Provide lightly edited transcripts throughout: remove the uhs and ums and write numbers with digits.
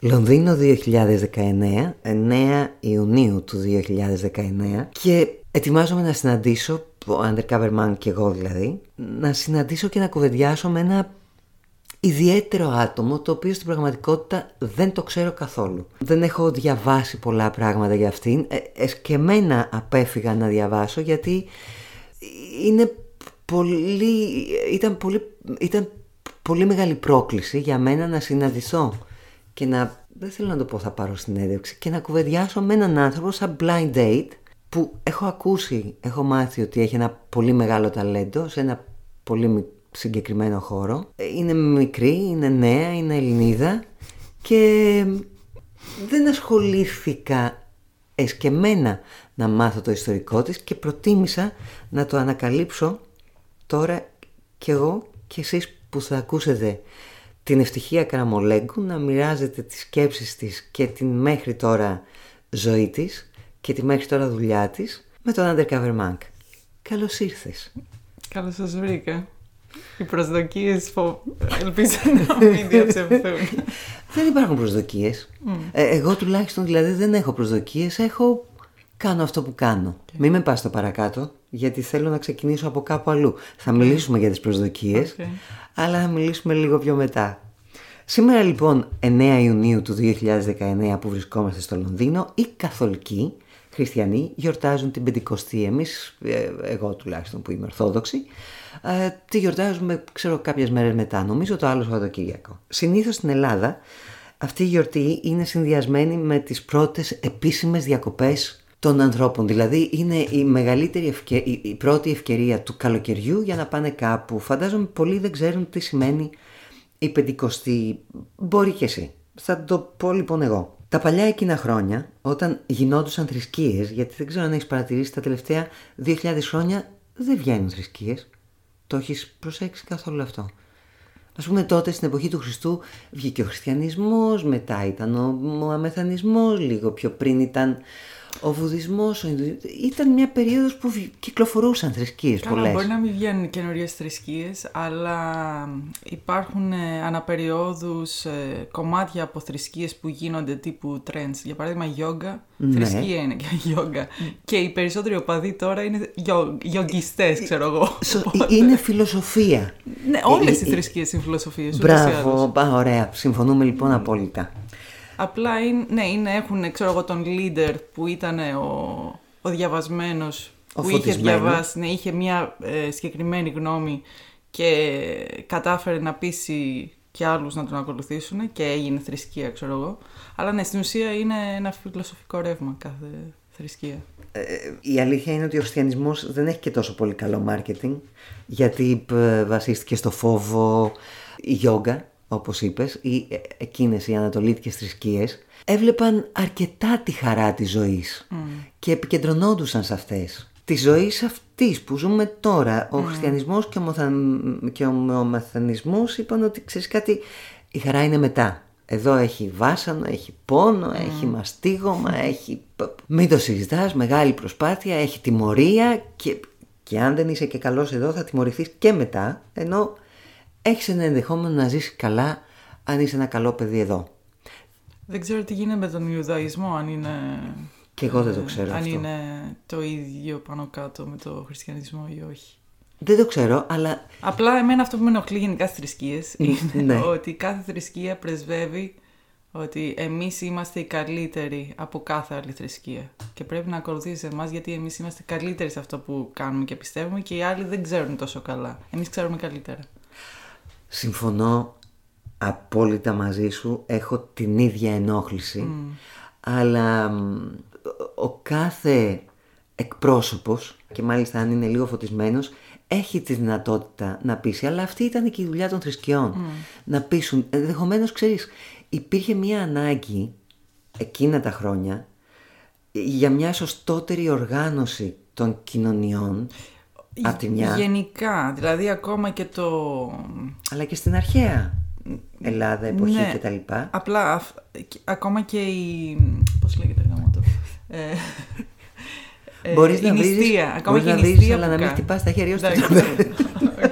Λονδίνο 2019, 9 Ιουνίου του 2019, και ετοιμάζομαι να συναντήσω, ο Undercover Man και εγώ δηλαδή, να συναντήσω και να κουβεντιάσω με ένα ιδιαίτερο άτομο, το οποίο στην πραγματικότητα δεν το ξέρω καθόλου. Δεν έχω διαβάσει πολλά πράγματα για αυτήν, εσκεμμένα απέφυγα να διαβάσω, γιατί ήταν πολύ μεγάλη πρόκληση για μένα να συναντηθώ και δεν θέλω να το πω θα πάρω συνέντευξη, και να κουβεντιάσω με έναν άνθρωπο σαν blind date, που έχω μάθει ότι έχει ένα πολύ μεγάλο ταλέντο σε ένα πολύ συγκεκριμένο χώρο. Είναι μικρή, είναι νέα, είναι Ελληνίδα και δεν ασχολήθηκα εσκεμμένα να μάθω το ιστορικό της και προτίμησα να το ανακαλύψω τώρα κι εγώ και εσείς που θα ακούσετε την Ευτυχία Καραμολέγκου να μοιράζετε τις σκέψεις της και την μέχρι τώρα ζωή της και τη μέχρι τώρα δουλειά της με τον Undercover Monk. Καλώς ήρθες. Καλώς σας βρήκα. Οι προσδοκίες ελπίζω να μην διαψευθούν. Δεν υπάρχουν προσδοκίες. Εγώ τουλάχιστον δηλαδή δεν έχω προσδοκίες. Κάνω αυτό που κάνω. Μην με πας στο παρακάτω, γιατί θέλω να ξεκινήσω από κάπου αλλού. Θα μιλήσουμε για τις προσδοκίες, αλλά θα μιλήσουμε λίγο πιο μετά. Σήμερα λοιπόν 9 Ιουνίου του 2019 που βρισκόμαστε στο Λονδίνο, οι καθολικοί χριστιανοί γιορτάζουν την Πεντηκοστή. Εγώ τουλάχιστον που είμαι Ορθόδοξη, τη γιορτάζουμε κάποιες μέρες μετά, νομίζω το άλλο Σαββατοκύριακο. Συνήθως στην Ελλάδα αυτή η γιορτή είναι συνδυασμένη με τις πρώτες επίσημες διακοπές των ανθρώπων. Δηλαδή είναι η πρώτη ευκαιρία του καλοκαιριού για να πάνε κάπου. Φαντάζομαι πολλοί δεν ξέρουν τι σημαίνει η Πεντηκοστή. Μπορεί και εσύ. Θα το πω λοιπόν εγώ. Τα παλιά εκείνα χρόνια, όταν γινόντουσαν θρησκείες, γιατί δεν ξέρω αν έχεις παρατηρήσει, τα τελευταία 2.000 χρόνια δεν βγαίνουν θρησκείες. Το έχεις προσέξει καθόλου αυτό? Ας πούμε τότε στην εποχή του Χριστού βγήκε ο χριστιανισμός, μετά ήταν ο μωαμεθανισμός, λίγο πιο πριν ήταν ο βουδισμός, ήταν μια περίοδος που κυκλοφορούσαν θρησκείες πολλές. Μπορεί να μην βγαίνουν καινούριες θρησκείες, αλλά υπάρχουν αναπεριόδους κομμάτια από θρησκείες που γίνονται τύπου trends. Για παράδειγμα, γιόγκα. Θρησκεία είναι και γιόγκα. Και οι περισσότεροι οπαδοί τώρα είναι γιογκιστές, ξέρω εγώ. Είναι φιλοσοφία. Ναι, όλες οι θρησκείες είναι φιλοσοφίες. Μπράβο, ωραία. Συμφωνούμε λοιπόν απόλυτα. Απλά έχουν, ξέρω εγώ, τον leader που ήταν ο διαβασμένος, που είχε διαβάσει, είχε μια συγκεκριμένη γνώμη και κατάφερε να πείσει και άλλους να τον ακολουθήσουν και έγινε θρησκεία, ξέρω εγώ. Αλλά ναι, στην ουσία είναι ένα φιλοσοφικό ρεύμα κάθε θρησκεία. Η αλήθεια είναι ότι ο χριστιανισμός δεν έχει και τόσο πολύ καλό marketing, γιατί βασίστηκε στο φόβο. Η γιόγκα, όπως είπες, ή εκείνες οι ανατολίτικες θρησκείες έβλεπαν αρκετά τη χαρά της ζωής και επικεντρωνόντουσαν σε αυτές. Τη ζωή αυτής που ζούμε τώρα. Ο χριστιανισμός και ο μωαμεθανισμός είπαν ότι ξέρεις κάτι, η χαρά είναι μετά. Εδώ έχει βάσανο, έχει πόνο, έχει μαστίγωμα, έχει... Μην το συζητάς, μεγάλη προσπάθεια, έχει τιμωρία και αν δεν είσαι και καλός εδώ θα τιμωρηθείς και μετά, ενώ έχεις ένα ενδεχόμενο να ζήσεις καλά αν είσαι ένα καλό παιδί εδώ. Δεν ξέρω τι γίνεται με τον Ιουδαϊσμό, αν είναι... Και εγώ δεν το ξέρω αν αυτό. Είναι το ίδιο πάνω κάτω με το χριστιανισμό ή όχι. Δεν το ξέρω, αλλά... Απλά εμένα αυτό που με ενοχλεί γενικά στις θρησκείες είναι ναι. ότι κάθε θρησκεία πρεσβεύει ότι εμείς είμαστε οι καλύτεροι από κάθε άλλη θρησκεία. Και πρέπει να ακολουθήσεις εμάς, γιατί εμείς είμαστε καλύτεροι σε αυτό που κάνουμε και πιστεύουμε και οι άλλοι δεν ξέρουν τόσο καλά. Εμείς ξέρουμε καλύτερα. Συμφωνώ απόλυτα μαζί σου, έχω την ίδια ενόχληση, αλλά ο κάθε εκπρόσωπος, και μάλιστα αν είναι λίγο φωτισμένος, έχει τη δυνατότητα να πείσει, αλλά αυτή ήταν και η δουλειά των θρησκειών, να πείσουν. Ενδεχομένως, ξέρεις, υπήρχε μια ανάγκη εκείνα τα χρόνια για μια σωστότερη οργάνωση των κοινωνιών. Απ' τη μια. Γενικά, δηλαδή ακόμα και το... Αλλά και στην αρχαία Ελλάδα, εποχή ναι, και τα λοιπά. Απλά ακόμα και η... Πώς λέγεται γάμο το... Μπορείς να βρεις, αλλά να μην χτυπάς τα χέρια σου.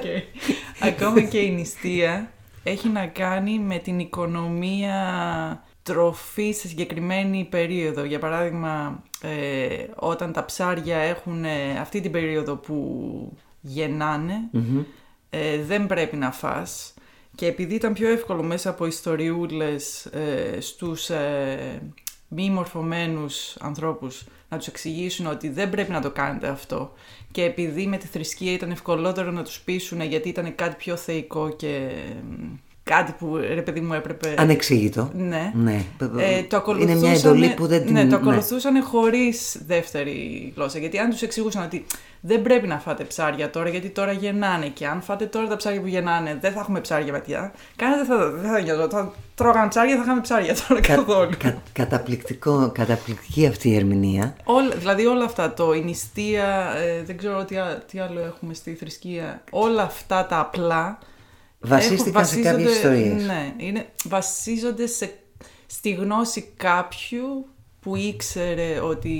Ακόμα και η νηστεία έχει να κάνει με την οικονομία τροφή σε συγκεκριμένη περίοδο. Για παράδειγμα, όταν τα ψάρια έχουν αυτή την περίοδο που γεννάνε, δεν πρέπει να φας. Και επειδή ήταν πιο εύκολο μέσα από ιστοριούλες στους μη μορφωμένους ανθρώπους να τους εξηγήσουν ότι δεν πρέπει να το κάνετε αυτό, και επειδή με τη θρησκεία ήταν ευκολότερο να τους πείσουν γιατί ήταν κάτι πιο θεϊκό και κάτι που, ρε παιδί μου, έπρεπε... Ανεξήγητο. Ναι. Το ακολουθούσαν, είναι μια εντολή που δεν την... Ναι, το ακολουθούσαν χωρίς δεύτερη γλώσσα. Γιατί αν τους εξηγούσαν ότι δεν πρέπει να φάτε ψάρια τώρα, γιατί τώρα γεννάνε, και αν φάτε τώρα τα ψάρια που γεννάνε, δεν θα έχουμε ψάρια μετά. Κανένα δεν θα νοιάζω. Θα τρώγαν ψάρια, θα είχαμε ψάρια τώρα καθόλου. Καταπληκτική αυτή η ερμηνεία. Δηλαδή όλα αυτά, η νηστεία, δεν ξέρω τι άλλο έχουμε στη θρησκεία. Όλα αυτά τα απλά. Βασίστηκαν σε κάποιες ιστορίες. Ναι, βασίζονται στη γνώση κάποιου που ήξερε ότι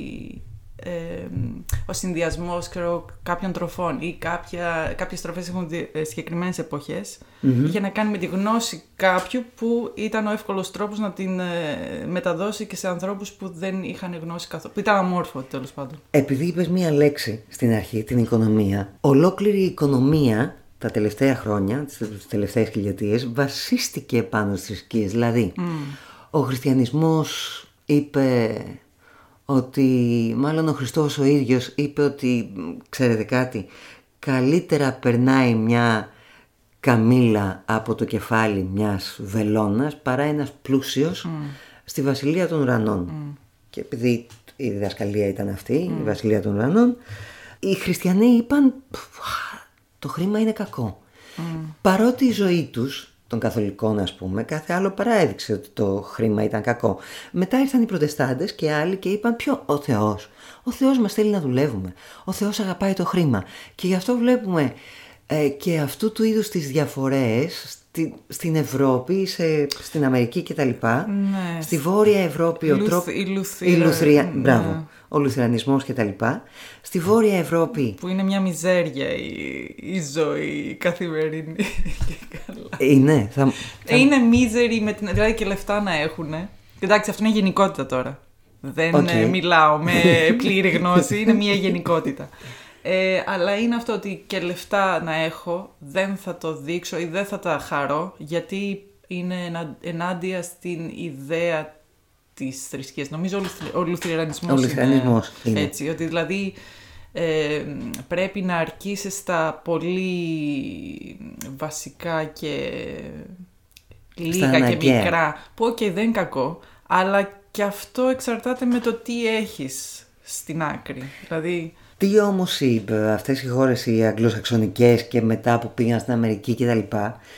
ο συνδυασμός κάποιων τροφών ή κάποιες τροφές έχουν συγκεκριμένες εποχές, για να κάνει με τη γνώση κάποιου που ήταν ο εύκολος τρόπος να την μεταδώσει και σε ανθρώπους που δεν είχαν γνώση καθόλου, που ήταν αμόρφωτοι τέλος πάντων. Επειδή είπες μία λέξη στην αρχή, την οικονομία, ολόκληρη η οικονομία τα τελευταία χρόνια, τις τελευταίες χιλιετίες, βασίστηκε πάνω στις θρησκείες. Δηλαδή, ο χριστιανισμός είπε ότι, μάλλον ο Χριστός ο ίδιος είπε ότι, ξέρετε κάτι, καλύτερα περνάει μια καμήλα από το κεφάλι μιας βελόνας παρά ένας πλούσιος στη βασιλεία των ουρανών. Και επειδή η διδασκαλία ήταν αυτή, η βασιλεία των ουρανών, οι χριστιανοί είπαν... Το χρήμα είναι κακό. Παρότι η ζωή τους, των καθολικών ας πούμε, κάθε άλλο παρά έδειξε ότι το χρήμα ήταν κακό. Μετά ήρθαν οι προτεστάντες και άλλοι και είπαν ο Θεός. Ο Θεός μας θέλει να δουλεύουμε. Ο Θεός αγαπάει το χρήμα. Και γι' αυτό βλέπουμε και αυτού του είδους τις διαφορές στην Ευρώπη, στην Αμερική κτλ. Ναι. Στη Βόρεια Ευρώπη ο Λουθερανισμός κτλ. Στη Βόρεια Ευρώπη, που είναι μια μιζέρια η ζωή καθημερινή. Είναι είναι μίζερη, δηλαδή και λεφτά να έχουν. Εντάξει, αυτό είναι γενικότητα τώρα. Δεν μιλάω με πλήρη γνώση, είναι μια γενικότητα. Αλλά είναι αυτό ότι και λεφτά να έχω δεν θα το δείξω ή δεν θα τα χαρώ, γιατί είναι ενάντια στην ιδέα της θρησκείας. Νομίζω ο λουθερανισμός είναι έτσι, ότι δηλαδή πρέπει να αρκείσαι στα πολύ βασικά και λίγα και μικρά, που δεν είναι κακό, αλλά και αυτό εξαρτάται με το τι έχεις στην άκρη. Δηλαδή... Τι όμως αυτές οι χώρες οι αγγλοσαξονικές και μετά που πήγαν στην Αμερική κτλ.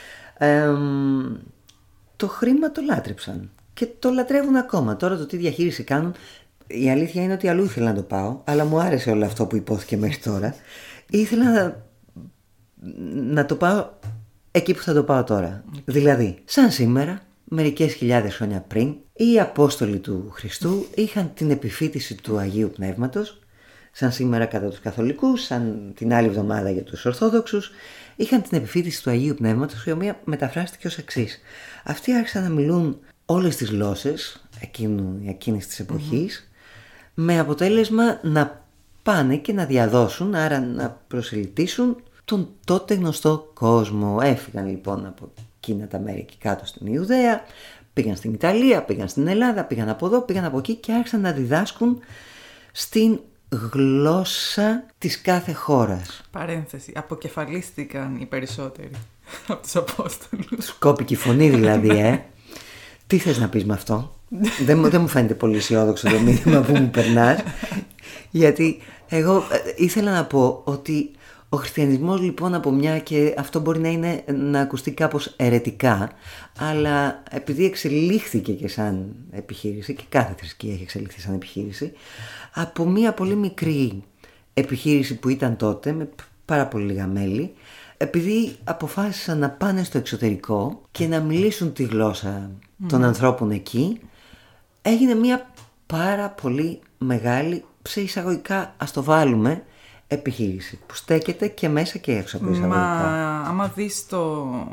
Το χρήμα το λάτρεψαν και το λατρεύουν ακόμα. Τώρα το τι διαχείριση κάνουν, η αλήθεια είναι ότι αλλού ήθελα να το πάω, αλλά μου άρεσε όλο αυτό που υπόθηκε μέχρι τώρα. Ήθελα να το πάω εκεί που θα το πάω τώρα. Δηλαδή, σαν σήμερα, μερικές χιλιάδες χρόνια πριν, οι Απόστολοι του Χριστού είχαν την επιφύτηση του Αγίου Πνεύματος, σαν σήμερα κατά τους Καθολικούς, σαν την άλλη εβδομάδα για τους Ορθόδοξους, είχαν την επιφύτηση του Αγίου Πνεύματος, η οποία μεταφράστηκε ως εξής. Αυτοί άρχισαν να μιλούν όλες τις γλώσσες εκείνης της εποχής, με αποτέλεσμα να πάνε και να διαδώσουν, άρα να προσελκύσουν τον τότε γνωστό κόσμο. Έφυγαν λοιπόν από εκείνα τα μέρη και κάτω στην Ιουδαία, πήγαν στην Ιταλία, πήγαν στην Ελλάδα, πήγαν από εδώ, πήγαν από εκεί και άρχισαν να διδάσκουν στην γλώσσα της κάθε χώρας. Παρένθεση, αποκεφαλίστηκαν οι περισσότεροι από τους Απόστολους. Σκόπικη φωνή δηλαδή, Τι θες να πεις με αυτό? Δεν μου φαίνεται πολύ αισιόδοξο το μήνυμα που μου περνάς, γιατί εγώ ήθελα να πω ότι ο χριστιανισμός λοιπόν από μια, και αυτό μπορεί να ακουστεί κάπως αιρετικά, αλλά επειδή εξελίχθηκε και σαν επιχείρηση, και κάθε θρησκεία έχει εξελιχθεί σαν επιχείρηση, από μια πολύ μικρή επιχείρηση που ήταν τότε με πάρα πολύ λίγα μέλη, επειδή αποφάσισαν να πάνε στο εξωτερικό και να μιλήσουν τη γλώσσα των ανθρώπων εκεί, έγινε μια πάρα πολύ μεγάλη, σε εισαγωγικά ας το βάλουμε, επιχείρηση που στέκεται και μέσα και έξω από εισαγωγικά. Άμα δεις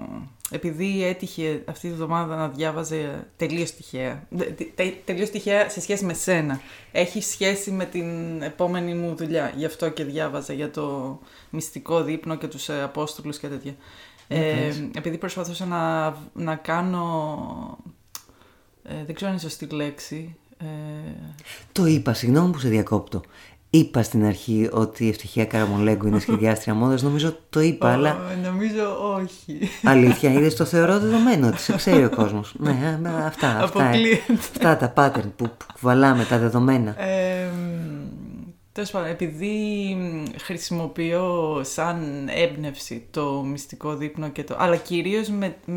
επειδή έτυχε αυτή τη βδομάδα να διάβαζε τελείως τυχαία. Τελείως τυχαία σε σχέση με σένα. Έχει σχέση με την επόμενη μου δουλειά. Γι' αυτό και διάβαζα για το μυστικό δείπνο και τους Απόστολους και τέτοια. Επειδή προσπαθούσα να κάνω... δεν ξέρω αν είναι σωστή λέξη. Το είπα, συγγνώμη που σε διακόπτω. Είπα στην αρχή ότι η Ευτυχία Καραμολέγκου είναι σχεδιάστρια μόδας. Νομίζω το είπα, αλλά... Νομίζω όχι. Αλήθεια, είδες, το θεωρώ δεδομένο ότι σε ξέρει ο κόσμος. Ναι, αυτά τα pattern που κουβαλάμε, τα δεδομένα. Τέλος πάντων, επειδή χρησιμοποιώ σαν έμπνευση το μυστικό δείπνο και αλλά κυρίως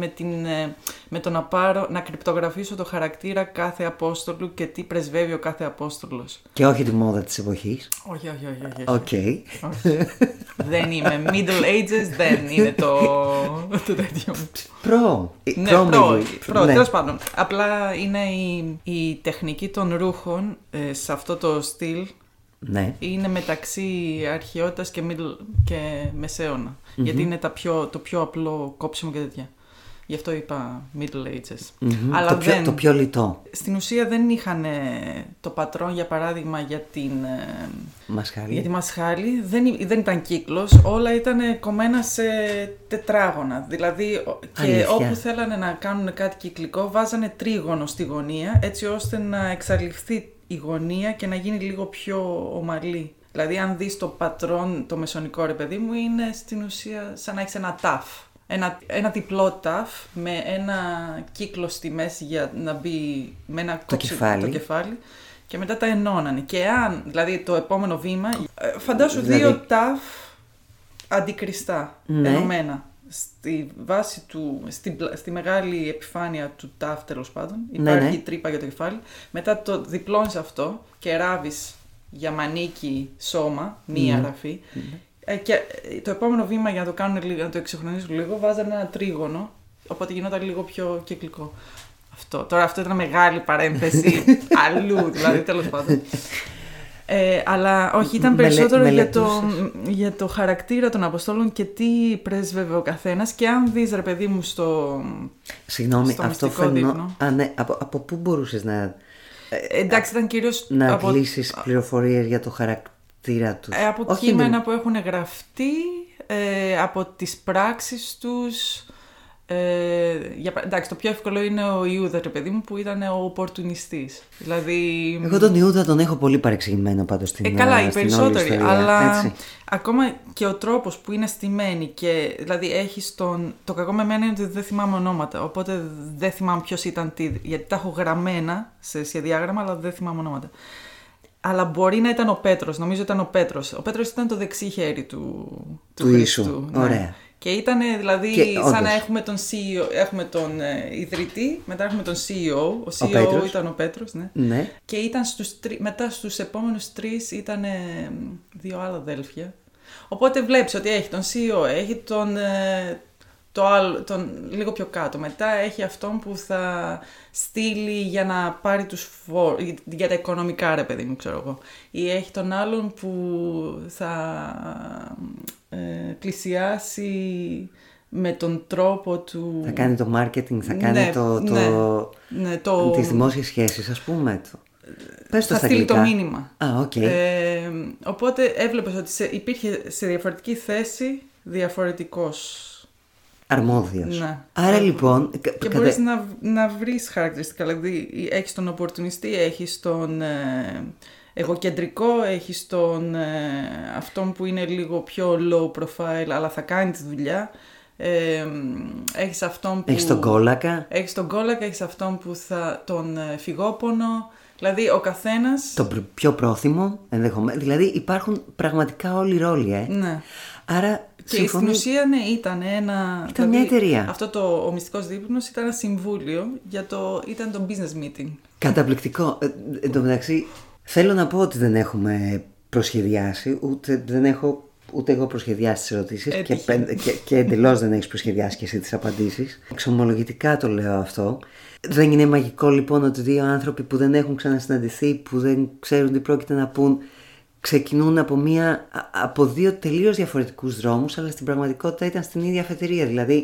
με το να κρυπτογραφήσω το χαρακτήρα κάθε Απόστολου και τι πρεσβεύει ο κάθε Απόστολος. Και όχι τη μόδα της εποχής. Όχι. Okay. Δεν είμαι Middle Ages, δεν είναι το τέτοιο. Προ. Τέλος πάντων. Απλά είναι η τεχνική των ρούχων σε αυτό το στυλ. Ναι. Είναι μεταξύ αρχαιότητας και μεσαίωνα. Γιατί είναι το πιο απλό κόψιμο και τέτοια. Γι' αυτό είπα Middle Ages. Αλλά το πιο λιτό. Στην ουσία δεν είχαν το πατρόν, για παράδειγμα, για μασχάλη. Για τη μασχάλη. Δεν ήταν κύκλος. Όλα ήταν κομμένα σε τετράγωνα. Δηλαδή, και όπου θέλανε να κάνουν κάτι κυκλικό, βάζανε τρίγωνο στη γωνία, έτσι ώστε να εξαλειφθεί η γωνία και να γίνει λίγο πιο ομαλή. Δηλαδή, αν δεις το πατρόν, το μεσονικό, ρε παιδί μου, είναι στην ουσία σαν να έχεις ένα ταφ. Ένα διπλό ταφ με ένα κύκλο στη μέση για να μπει με ένα το κεφάλι και μετά τα ενώνανε. Και αν, δηλαδή το επόμενο βήμα, φαντάσου δύο ταφ αντικριστά, ενωμένα. Στη βάση στη μεγάλη επιφάνεια του ταφ, τέλος πάντων, υπάρχει τρύπα για το κεφάλι. Μετά το διπλώνεις αυτό και ράβεις για μανίκι σώμα, μία ραφή. Και το επόμενο βήμα για να το κάνουν λίγο, να το εξυγχρονίσουν λίγο, βάζανε ένα τρίγωνο, οπότε γινόταν λίγο πιο κυκλικό. Τώρα αυτό ήταν μεγάλη παρένθεση αλλού, δηλαδή, τέλος πάντων. Αλλά όχι, ήταν περισσότερο για το χαρακτήρα των Αποστόλων και τι πρέσβευε ο καθένας. Και αν δεις, ρε παιδί μου, Συγγνώμη, αυτό φαινό... Ναι, από πού μπορούσες να... εντάξει, ήταν κυρίως... Να κλείσεις πληροφορίες για το χαρακτήρα τους. Από κείμενα που έχουν γραφτεί, από τις πράξεις τους... εντάξει, το πιο εύκολο είναι ο Ιούδα, ρε παιδί μου, που ήταν ο οπορτουνιστής. Δηλαδή... Εγώ τον Ιούδα τον έχω πολύ παρεξηγημένο πάντως στην καλά, οι περισσότεροι, ιστορία, αλλά έτσι. Ακόμα και ο τρόπος που είναι στημένοι και δηλαδή έχεις το κακό με μένα είναι ότι δεν θυμάμαι ονόματα, οπότε δεν θυμάμαι ποιος ήταν τι, γιατί τα έχω γραμμένα σε σχεδιάγραμμα, αλλά δεν θυμάμαι ονόματα. Αλλά μπορεί να ήταν ο Πέτρος, νομίζω ήταν ο Πέτρος. Ο Πέτρος ήταν το δεξί χέρι του Χριστού. Ναι. Ωραία. Και ήταν δηλαδή σαν να έχουμε τον CEO, έχουμε τον ιδρυτή, μετά έχουμε τον CEO. Ο CEO ήταν ο Πέτρος, ναι. Και ήταν μετά στους επόμενους τρεις ήταν δύο άλλα αδέλφια. Οπότε βλέπεις ότι έχει τον CEO, έχει τον λίγο πιο κάτω. Μετά έχει αυτόν που θα στείλει για να πάρει τους για τα οικονομικά, ρε παιδί μου, ξέρω εγώ. Ή έχει τον άλλον που θα πλησιάσει με τον τρόπο του... Θα κάνει το marketing, θα κάνει τις δημόσιες σχέσεις, ας πούμε. Πες το θα στείλει το μήνυμα. Okay. Οπότε έβλεπες ότι υπήρχε σε διαφορετική θέση διαφορετικός αρμόδιος. Ναι. Άρα λοιπόν... Και μπορείς να βρεις χαρακτηριστικά. Δηλαδή έχεις τον οπορτουνιστή, έχεις τον εγωκεντρικό, έχεις τον αυτόν που είναι λίγο πιο low profile αλλά θα κάνει τη δουλειά. Έχεις αυτόν που... Έχεις τον κόλακα. Έχεις αυτόν που τον φυγόπονο. Δηλαδή ο καθένας... Το πιο πρόθυμο ενδεχομένως. Δηλαδή υπάρχουν πραγματικά όλοι οι ρόλοι. Ναι. Άρα... Και στην ουσία ήταν μια εταιρεία. Αυτό ο μυστικός δείπνος ήταν ένα συμβούλιο ήταν το business meeting. Καταπληκτικό. Εν τω μεταξύ θέλω να πω ότι δεν έχουμε προσχεδιάσει, ούτε εγώ προσχεδιάσει τις ερωτήσεις και εντελώς δεν έχεις προσχεδιάσει και εσύ τις απαντήσεις. Εξομολογητικά το λέω αυτό. Δεν είναι μαγικό λοιπόν ότι δύο άνθρωποι που δεν έχουν ξανασυναντηθεί, που δεν ξέρουν τι πρόκειται να πούν, ξεκινούν από δύο τελείως διαφορετικούς δρόμους, αλλά στην πραγματικότητα ήταν στην ίδια αφετηρία. Δηλαδή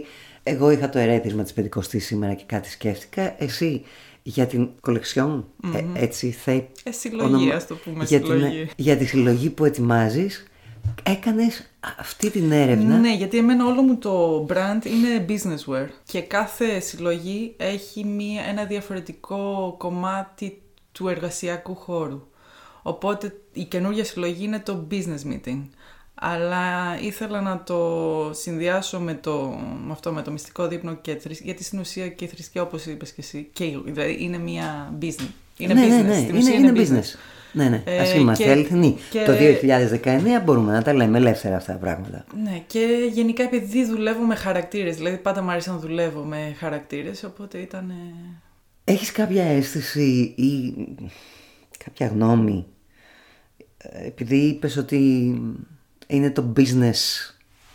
Εγώ είχα το ερέθισμα της 50ης σήμερα και κάτι σκέφτηκα. Εσύ για την κολεξιόν, έτσι θα... συλλογή, ας το πούμε, συλλογή. Για τη συλλογή που ετοιμάζεις, έκανες αυτή την έρευνα. Ναι, γιατί εμένα όλο μου το brand είναι business wear και κάθε συλλογή έχει ένα διαφορετικό κομμάτι του εργασιακού χώρου. Οπότε η καινούργια συλλογή είναι το business meeting. Αλλά ήθελα να το συνδυάσω με αυτό, με το μυστικό δείπνο και γιατί στην ουσία και η θρησκεία, όπως είπες και εσύ, δηλαδή είναι μια business. Είναι business. Στην ουσία είναι business. Ναι, ας είμαστε αληθινοί. Το 2019 μπορούμε να τα λέμε ελεύθερα αυτά τα πράγματα. Ναι, και γενικά επειδή δουλεύω με χαρακτήρες, δηλαδή πάντα μου αρέσει να δουλεύω με χαρακτήρες, οπότε ήταν... Έχεις κάποια αίσθηση ή κάποια γνώμη, επειδή είπες ότι είναι το business,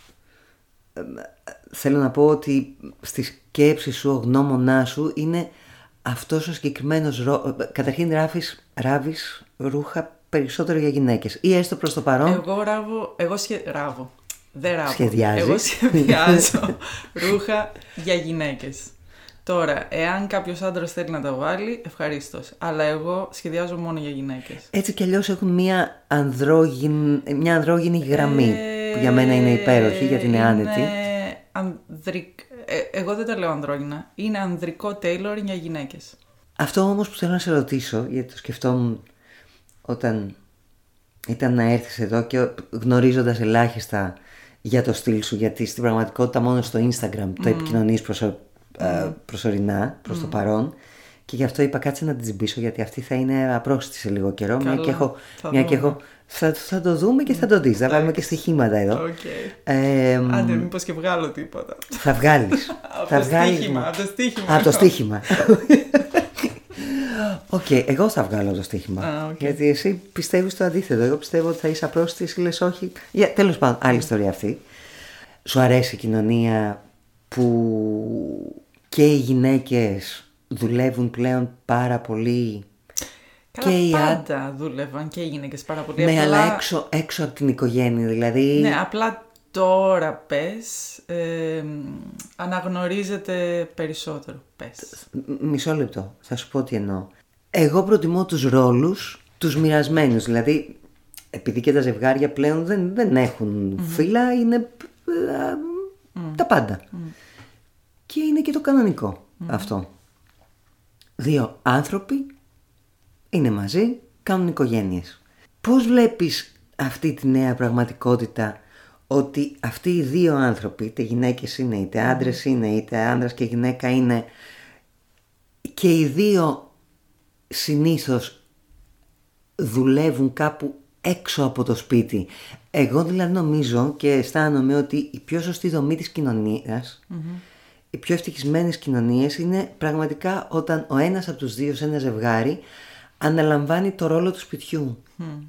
θέλω να πω ότι στη σκέψη σου, ο γνώμονάς σου είναι αυτός ο συγκεκριμένος καταρχήν ράβεις ρούχα περισσότερο για γυναίκες ή έστω προς το παρόν? Εγώ σχεδιάζω ρούχα για γυναίκες. Τώρα, εάν κάποιος άντρας θέλει να τα βάλει, ευχαρίστως. Αλλά εγώ σχεδιάζω μόνο για γυναίκες. Έτσι κι αλλιώς έχουν μια ανδρόγυνη γραμμή που για μένα είναι υπέροχη, γιατί είναι άνετη. Εγώ δεν τα λέω ανδρόγυνα. Είναι ανδρικό tailoring για γυναίκες. Αυτό όμως που θέλω να σε ρωτήσω, γιατί το σκεφτόμουν όταν ήταν να έρθεις εδώ και γνωρίζοντας ελάχιστα για το στυλ σου, γιατί στην πραγματικότητα μόνο στο Instagram το επικοινωνείς προσωρινά, προς το παρόν, και γι' αυτό είπα κάτσε να την τσιμπήσω, γιατί αυτή θα είναι απρόστητη σε λίγο καιρό. Μια και έχω θα το δούμε και θα το δεις. Θα βάλουμε και στοιχήματα εδώ. Άντε, μήπως και βγάλω τίποτα. Θα βγάλεις. Από το στοίχημα. Εγώ θα βγάλω το στοίχημα. Γιατί εσύ πιστεύεις το αντίθετο. Εγώ πιστεύω ότι θα είσαι απρόστητη, εσύ λες όχι. Τέλος πάντων, άλλη ιστορία αυτή. Σου αρέσει η κοινωνία που και οι γυναίκες δουλεύουν πλέον πάρα πολύ? Πάντα δούλευαν και οι γυναίκες πάρα πολύ. Ναι, αλλά έξω από την οικογένεια, δηλαδή. Ναι, απλά τώρα πες, αναγνωρίζεται περισσότερο. Πες. Μισό λεπτό, θα σου πω τι εννοώ. Εγώ προτιμώ τους ρόλους, τους μοιρασμένους. Δηλαδή, επειδή και τα ζευγάρια πλέον δεν έχουν φύλλα, είναι τα πάντα. Και είναι και το κανονικό αυτό. Δύο άνθρωποι είναι μαζί, κάνουν οικογένειες. Πώς βλέπεις αυτή τη νέα πραγματικότητα, ότι αυτοί οι δύο άνθρωποι, είτε γυναίκες είναι, είτε άντρες είναι, είτε άντρας και γυναίκα είναι, και οι δύο συνήθως δουλεύουν κάπου έξω από το σπίτι? Εγώ δηλαδή νομίζω και αισθάνομαι ότι η πιο σωστή δομή της κοινωνίας, οι πιο ευτυχισμένες κοινωνίες είναι πραγματικά όταν ο ένας από τους δύο σε ένα ζευγάρι αναλαμβάνει το ρόλο του σπιτιού.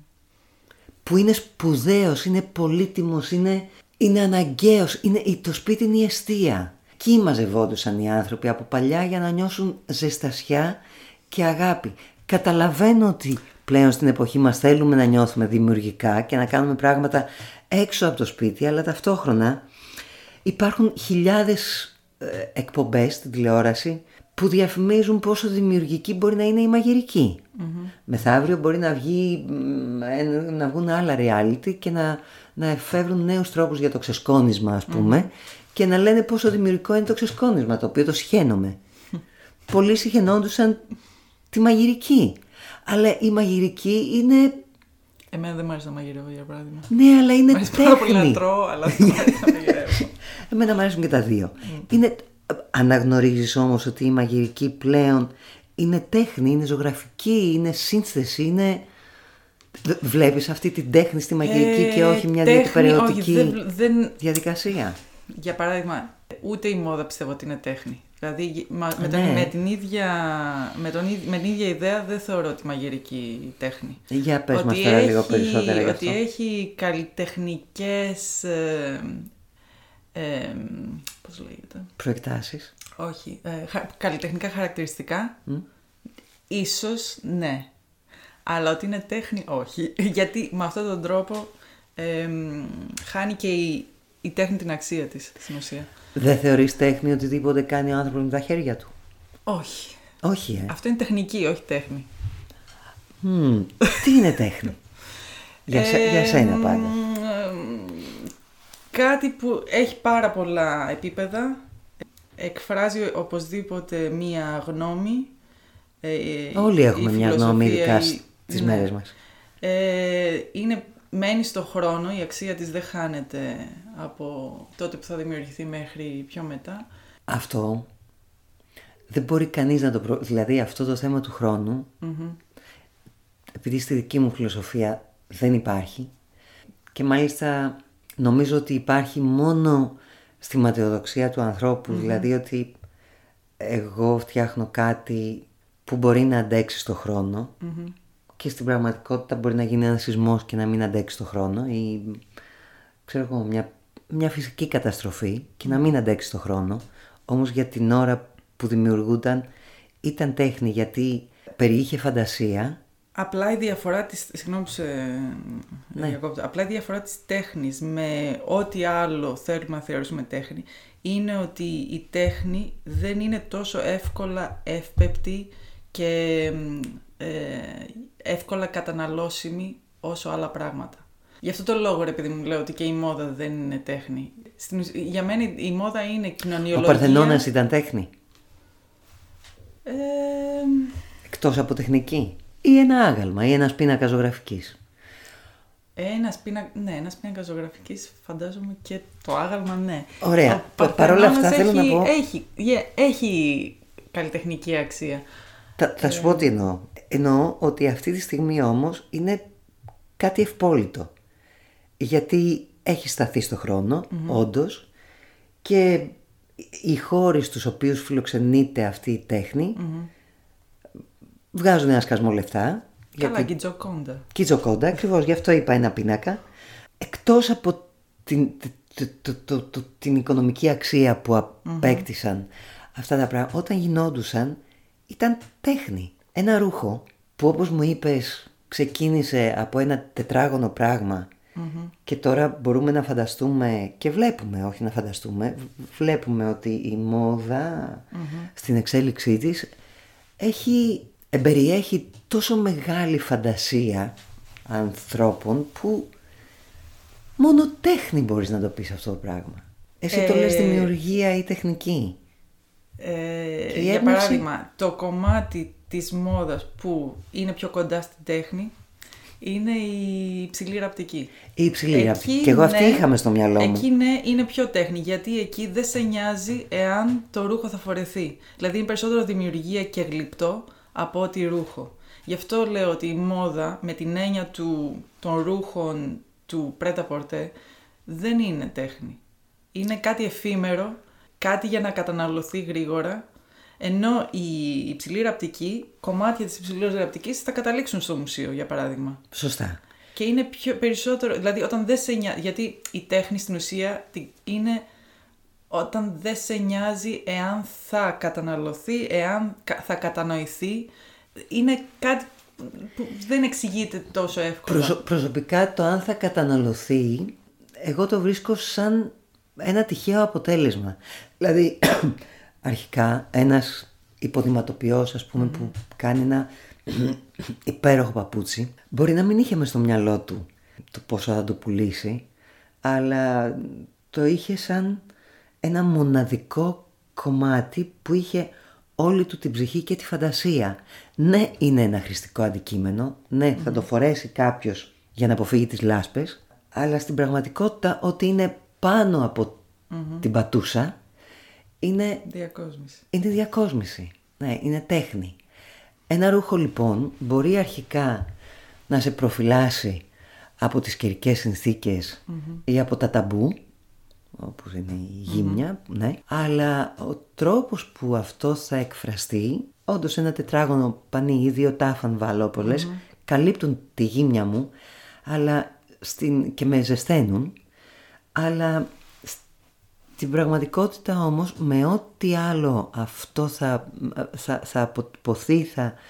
Που είναι σπουδαίος, είναι πολύτιμος, είναι αναγκαίος, το σπίτι είναι η εστία. Εκεί μαζευόντουσαν οι άνθρωποι από παλιά για να νιώσουν ζεστασιά και αγάπη. Καταλαβαίνω ότι πλέον στην εποχή μας θέλουμε να νιώθουμε δημιουργικά και να κάνουμε πράγματα έξω από το σπίτι, αλλά ταυτόχρονα υπάρχουν χιλιάδες εκπομπές στην τηλεόραση που διαφημίζουν πόσο δημιουργική μπορεί να είναι η μαγειρική. Μεθαύριο μπορεί να βγουν άλλα reality και να εφεύρουν νέους τρόπους για το ξεσκόνισμα, ας πούμε, και να λένε πόσο δημιουργικό είναι το ξεσκόνισμα, το οποίο το συχαίνομαι. Πολλοί συχαινόντουσαν τη μαγειρική, αλλά η μαγειρική είναι... Εμένα δεν μου αρέσει να μαγειρεύω, για παράδειγμα. Ναι, αλλά είναι τέχνη. Πάρα πολύ να τρώω, αλλά δεν μου αρέσει να μαγειρεύω. Εμένα μου αρέσουν και τα δύο. Αναγνωρίζεις όμως ότι η μαγειρική πλέον είναι τέχνη, είναι ζωγραφική, είναι σύνθεση, Βλέπεις αυτή την τέχνη στη μαγειρική και όχι μια διεκπαιρεωτική διαδικασία? Για παράδειγμα, ούτε η μόδα πιστεύω ότι είναι τέχνη. Δηλαδή με την ίδια ιδέα δεν θεωρώ ότι μαγειρική τέχνη. Για πες μας τώρα λίγο περισσότερα γι' αυτό. Ότι έχει καλλιτεχνικές... πώς λέγεται? Προεκτάσεις. Όχι. Καλλιτεχνικά χαρακτηριστικά. Ίσως ναι. Αλλά ότι είναι τέχνη όχι. Γιατί με αυτόν τον τρόπο χάνει και η τέχνη την αξία της στην ουσία. Δεν θεωρείς τέχνη οτιδήποτε κάνει ο άνθρωπος με τα χέρια του? Όχι. Όχι, Αυτό είναι τεχνική, όχι τέχνη. Τι είναι τέχνη? Για σένα πάντα. Κάτι που έχει πάρα πολλά επίπεδα, εκφράζει οπωσδήποτε μία γνώμη. Όλοι έχουμε μια γνώμη, ειδικά στις μέρες μας. Μένει στον χρόνο, η αξία της δεν χάνεται από τότε που θα δημιουργηθεί μέχρι πιο μετά. Αυτό δεν μπορεί κανείς να το δηλαδή αυτό το θέμα του χρόνου, επειδή στη δική μου φιλοσοφία δεν υπάρχει, και μάλιστα νομίζω ότι υπάρχει μόνο στη ματαιοδοξία του ανθρώπου, δηλαδή ότι εγώ φτιάχνω κάτι που μπορεί να αντέξει στο χρόνο, και στην πραγματικότητα μπορεί να γίνει ένας σεισμός και να μην αντέξει στο χρόνο, ή ξέρω εγώ, μια φυσική καταστροφή και να μην αντέξει στο χρόνο. Όμως για την ώρα που δημιουργούνταν ήταν τέχνη, γιατί περιείχε φαντασία. Απλά η διαφορά της, συγγνώμη που διακόπτω, απλά η διαφορά της τέχνης με ό,τι άλλο θέλουμε να θεωρήσουμε τέχνη είναι ότι η τέχνη δεν είναι τόσο εύκολα εύπεπτη και εύκολα καταναλώσιμη όσο άλλα πράγματα. Γι' αυτό το λόγο, ρε παιδί μου, λέω ότι και η μόδα δεν είναι τέχνη. Για μένα η μόδα είναι κοινωνιολογία. Ο Παρθενώνας ήταν τέχνη? Εκτός από τεχνική? Ή ένα άγαλμα ή ένας πίνακας ζωγραφικής? Ένας πίνακας ζωγραφικής, φαντάζομαι, και το άγαλμα, ναι. Ωραία. Παρ' όλα αυτά θέλω να πω... Έχει καλλιτεχνική αξία. Θα σου πω τι εννοώ. Εννοώ ότι αυτή τη στιγμή όμως είναι κάτι ευπόλυτο. Γιατί έχει σταθεί στο χρόνο, όντως, και οι χώροι στους οποίους φιλοξενείται αυτή η τέχνη βγάζουν ένα σκασμό λεφτά. Καλά, και Τζοκόντα. Και Τζοκόντα, ακριβώς, γι' αυτό είπα ένα πίνακα. Εκτός από την οικονομική αξία που απέκτησαν αυτά τα πράγματα, όταν γινόντουσαν ήταν τέχνη. Ένα ρούχο που, όπως μου είπες, ξεκίνησε από ένα τετράγωνο πράγμα και τώρα μπορούμε να φανταστούμε και βλέπουμε, όχι να φανταστούμε, βλέπουμε ότι η μόδα στην εξέλιξή της εμπεριέχει τόσο μεγάλη φαντασία ανθρώπων που μόνο τέχνη μπορείς να το πεις αυτό το πράγμα. Εσύ το λες δημιουργία ή τεχνική. Για παράδειγμα, το κομμάτι της μόδας που είναι πιο κοντά στην τέχνη είναι η υψηλή ραπτική. Η υψηλή ραπτική. Και εγώ αυτή είχαμε στο μυαλό μου. Εκεί ναι, είναι πιο τέχνη, γιατί εκεί δεν σε νοιάζει εάν το ρούχο θα φορεθεί. Δηλαδή είναι περισσότερο δημιουργία και γλυπτό από ότι ρούχο. Γι' αυτό λέω ότι η μόδα, με την έννοια των ρούχων του πρέτα-πορτέ, δεν είναι τέχνη. Είναι κάτι εφήμερο, κάτι για να καταναλωθεί γρήγορα, ενώ η υψηλή ραπτική, κομμάτια της υψηλής ραπτικής θα καταλήξουν στο μουσείο, για παράδειγμα. Σωστά. Και είναι περισσότερο, δηλαδή όταν δεν σε νοιάζει, γιατί η τέχνη στην ουσία είναι όταν δεν σε νοιάζει εάν θα καταναλωθεί, εάν θα κατανοηθεί, είναι κάτι που δεν εξηγείται τόσο εύκολα. Προσωπικά το αν θα καταναλωθεί, εγώ το βρίσκω σαν ένα τυχαίο αποτέλεσμα. Δηλαδή, αρχικά ένας υποδηματοποιός, ας πούμε, που κάνει ένα υπέροχο παπούτσι, μπορεί να μην είχε μες στο μυαλό του το πόσο θα το πουλήσει, αλλά το είχε σαν ένα μοναδικό κομμάτι που είχε όλη του την ψυχή και τη φαντασία. Ναι, είναι ένα χρηστικό αντικείμενο, ναι, θα το φορέσει κάποιος για να αποφύγει τις λάσπες, αλλά στην πραγματικότητα ότι είναι πάνω από την πατούσα είναι διακόσμηση. Ναι, είναι τέχνη. Ένα ρούχο λοιπόν μπορεί αρχικά να σε προφυλάσει από τις καιρικές συνθήκες ή από τα ταμπού, όπως είναι η γύμνια, ναι. Αλλά ο τρόπος που αυτό θα εκφραστεί, όντως ένα τετράγωνο πανί ή δύο τάφαν βάλω, όπως λες, καλύπτουν τη γύμνια μου, αλλά και με ζεσταίνουν, αλλά στην πραγματικότητα όμως με ό,τι άλλο αυτό θα αποτυπωθεί,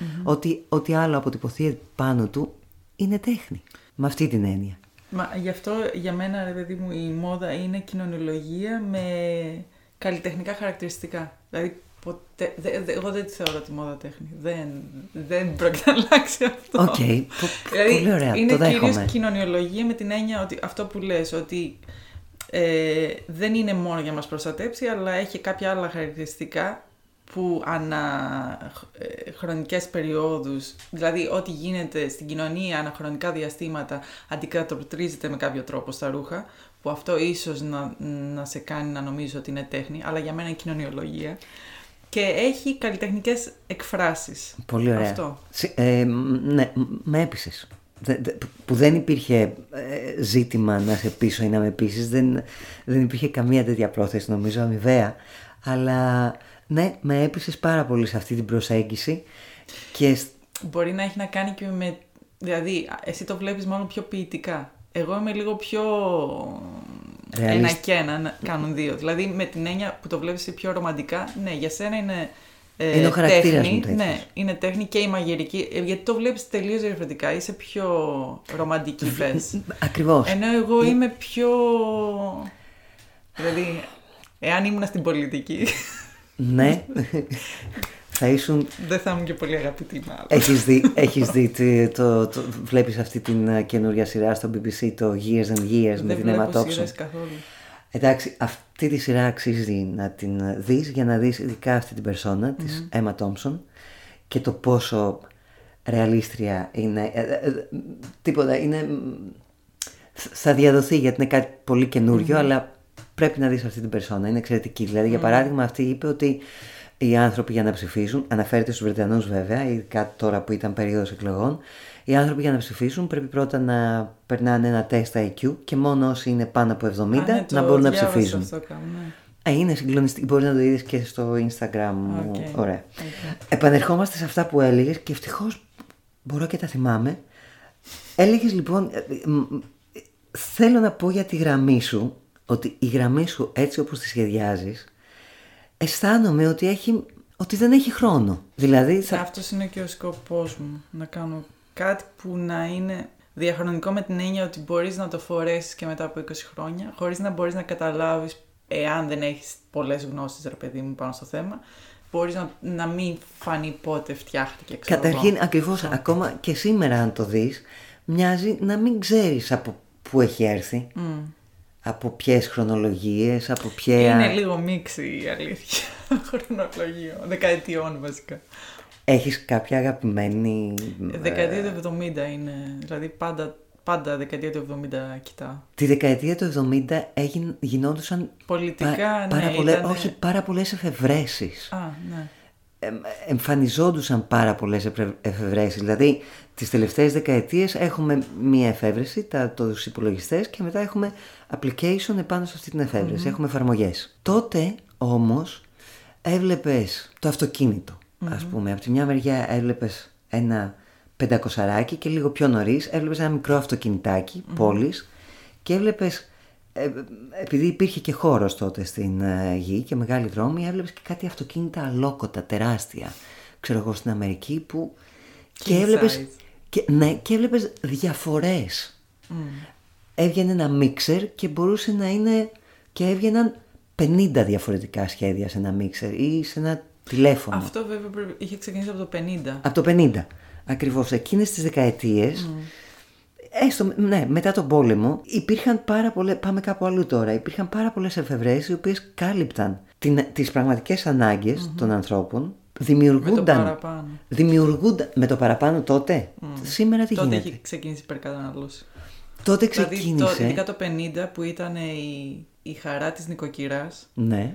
ό,τι άλλο αποτυπωθεί πάνω του, είναι τέχνη. Με αυτή την έννοια. Μα γι' αυτό για μένα, ρε παιδί μου, η μόδα είναι κοινωνιολογία με καλλιτεχνικά χαρακτηριστικά. Δηλαδή, ποτέ, εγώ δεν τη θεωρώ τη μόδα τέχνη. Δεν πρόκειται να αλλάξει αυτό. Οκ, δηλαδή, πολύ ωραία, είναι το δέχομαι. κυρίως κοινωνιολογία με την έννοια ότι αυτό που λες, ότι δεν είναι μόνο για να μας προστατέψει, αλλά έχει κάποια άλλα χαρακτηριστικά που ανά χρονικές περιόδους, δηλαδή ό,τι γίνεται στην κοινωνία αναχρονικά διαστήματα αντικατοπτρίζεται με κάποιο τρόπο στα ρούχα, που αυτό ίσως να σε κάνει να νομίζεις ότι είναι τέχνη, αλλά για μένα είναι κοινωνιολογία. Και έχει καλλιτεχνικές εκφράσεις. Πολύ ωραία. Αυτό. Ναι, με έπεισες. Που δεν υπήρχε ζήτημα να σε πείσω ή να με πείσεις. Δεν υπήρχε καμία τέτοια πρόθεση, νομίζω, αμοιβαία. Αλλά ναι, με έπεισες πάρα πολύ σε αυτή την προσέγγιση. Και... Μπορεί να έχει να κάνει και με... Δηλαδή, εσύ το βλέπεις μόνο πιο ποιητικά. Εγώ είμαι λίγο πιο... Ένα και ένα κάνουν δύο. Δηλαδή, με την έννοια που το βλέπεις πιο ρομαντικά, ναι, για σένα είναι... είναι ο χαρακτήρας μου τέτοιος. Ναι, είναι τέχνη και η μαγειρική. Γιατί το βλέπεις τελείως διαφορετικά. Είσαι πιο ρομαντική, πες. Ακριβώς. Ενώ εγώ είμαι πιο... Δηλαδή, εάν ήμουν στην πολιτική... Ναι. Θα ήσουν... Δεν θα ήμουν και πολύ αγαπητή, μάλλον. Έχεις δει βλέπεις αυτή την καινούργια σειρά στο BBC, το Years and Years, με την Emma Thompson? Δεν βλέπω σειρές καθόλου. Εντάξει, αυτή τη σειρά αξίζει να την δεις για να δεις ειδικά αυτή την περσόνα της Emma Thompson και το πόσο ρεαλίστρια είναι. Τίποτα, είναι... θα διαδοθεί γιατί είναι κάτι πολύ καινούριο, αλλά πρέπει να δεις αυτή την περσόνα, είναι εξαιρετική. Δηλαδή, για παράδειγμα, αυτή είπε ότι οι άνθρωποι για να ψηφίσουν, αναφέρεται στους Βρετανούς βέβαια, ειδικά τώρα που ήταν περίοδος εκλογών, οι άνθρωποι για να ψηφίσουν πρέπει πρώτα να περνάνε ένα τεστ IQ και μόνο όσοι είναι πάνω από 70 να μπορούν να ψηφίζουν. Αυτό κάνω, ναι. Είναι συγκλονιστικό, μπορεί να το είδες και στο Instagram μου. Ωραία. Επανερχόμαστε σε αυτά που έλεγες και ευτυχώς μπορώ και τα θυμάμαι. Έλεγες λοιπόν, θέλω να πω για τη γραμμή σου, ότι η γραμμή σου έτσι όπως τη σχεδιάζεις, αισθάνομαι ότι δεν έχει χρόνο. Δηλαδή αυτός είναι και ο σκοπός μου. Να κάνω κάτι που να είναι διαχρονικό με την έννοια ότι μπορείς να το φορέσεις και μετά από 20 χρόνια, χωρίς να μπορείς να καταλάβεις, εάν δεν έχεις πολλές γνώσεις, ρε παιδί μου, πάνω στο θέμα, μπορείς να μην φανεί πότε φτιάχτηκε. Καταρχήν, ακριβώς, ακόμα και σήμερα αν το δεις, μοιάζει να μην ξέρεις από πού έχει έρθει. Από ποιες χρονολογίες, από ποια... Είναι λίγο μίξη η αλήθεια. Χρονολογία. Δεκαετιών βασικά. Έχεις κάποια αγαπημένη... Δεκαετία του 70 είναι. Δηλαδή πάντα δεκαετία του 70 κοιτάω. Τη δεκαετία του 70 γινόντουσαν... Πολιτικά, πάρα πολλές εφευρέσεις. Ναι. Εμφανιζόντουσαν πάρα πολλές εφευρέσεις. Δηλαδή, τις τελευταίες δεκαετίες έχουμε μία εφεύρεση, τους υπολογιστές, και μετά έχουμε application επάνω σε αυτή την εφεύρεση. Έχουμε εφαρμογές. Τότε όμως έβλεπες το αυτοκίνητο, ας πούμε. Από τη μια μεριά έβλεπες ένα 500 και λίγο πιο νωρίς έβλεπες ένα μικρό αυτοκινητάκι πόλης και έβλεπες, επειδή υπήρχε και χώρος τότε στην γη και μεγάλοι δρόμοι, έβλεπες και κάτι αυτοκίνητα αλόκοτα, τεράστια, ξέρω εγώ, στην Αμερική, που και έβλεπες, και έβλεπες διαφορές. Έβγαινε ένα μίξερ και μπορούσε να είναι, και έβγαιναν 50 διαφορετικά σχέδια σε ένα μίξερ ή σε ένα τηλέφωνο. Αυτό βέβαια είχε ξεκινήσει από το 50. Από το 50, ακριβώς. Εκείνες τις δεκαετίες, μετά τον πόλεμο, υπήρχαν πάρα πολλές, πάμε κάπου αλλού τώρα, υπήρχαν πάρα πολλές εφευρέσεις οι οποίες κάλυπταν τις πραγματικές ανάγκες των ανθρώπων. Δημιουργούνταν με το παραπάνω τότε. Σήμερα τι γίνεται? Τότε είχε ξεκινήσει η υπερκατανάλωση. Τότε ξεκίνησε. Δηλαδή, ειδικά το 50 που ήταν η χαρά της νοικοκυράς. Ναι.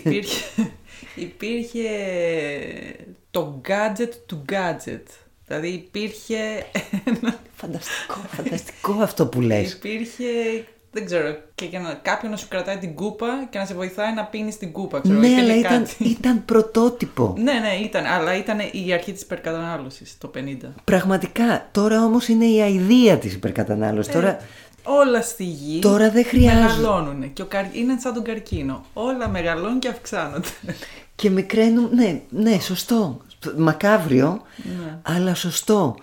Υπήρχε το gadget του gadget. Δηλαδή υπήρχε Φανταστικό αυτό που λες. Υπήρχε, δεν ξέρω, και κάποιον να σου κρατάει την κούπα και να σε βοηθάει να πίνεις την κούπα. Ξέρω, ναι, αλλά ήταν πρωτότυπο. Ναι, ήταν, αλλά ήταν η αρχή της υπερκατανάλωσης το 50. Πραγματικά, τώρα όμως είναι η αηδία της υπερκατανάλωσης. Τώρα... όλα στη γη τώρα δεν χρειάζεται. Μεγαλώνουν και είναι σαν τον καρκίνο. Όλα μεγαλώνουν και αυξάνονται. Και μικραίνουν, ναι, σωστό. Μακάβριο, αλλά σωστό.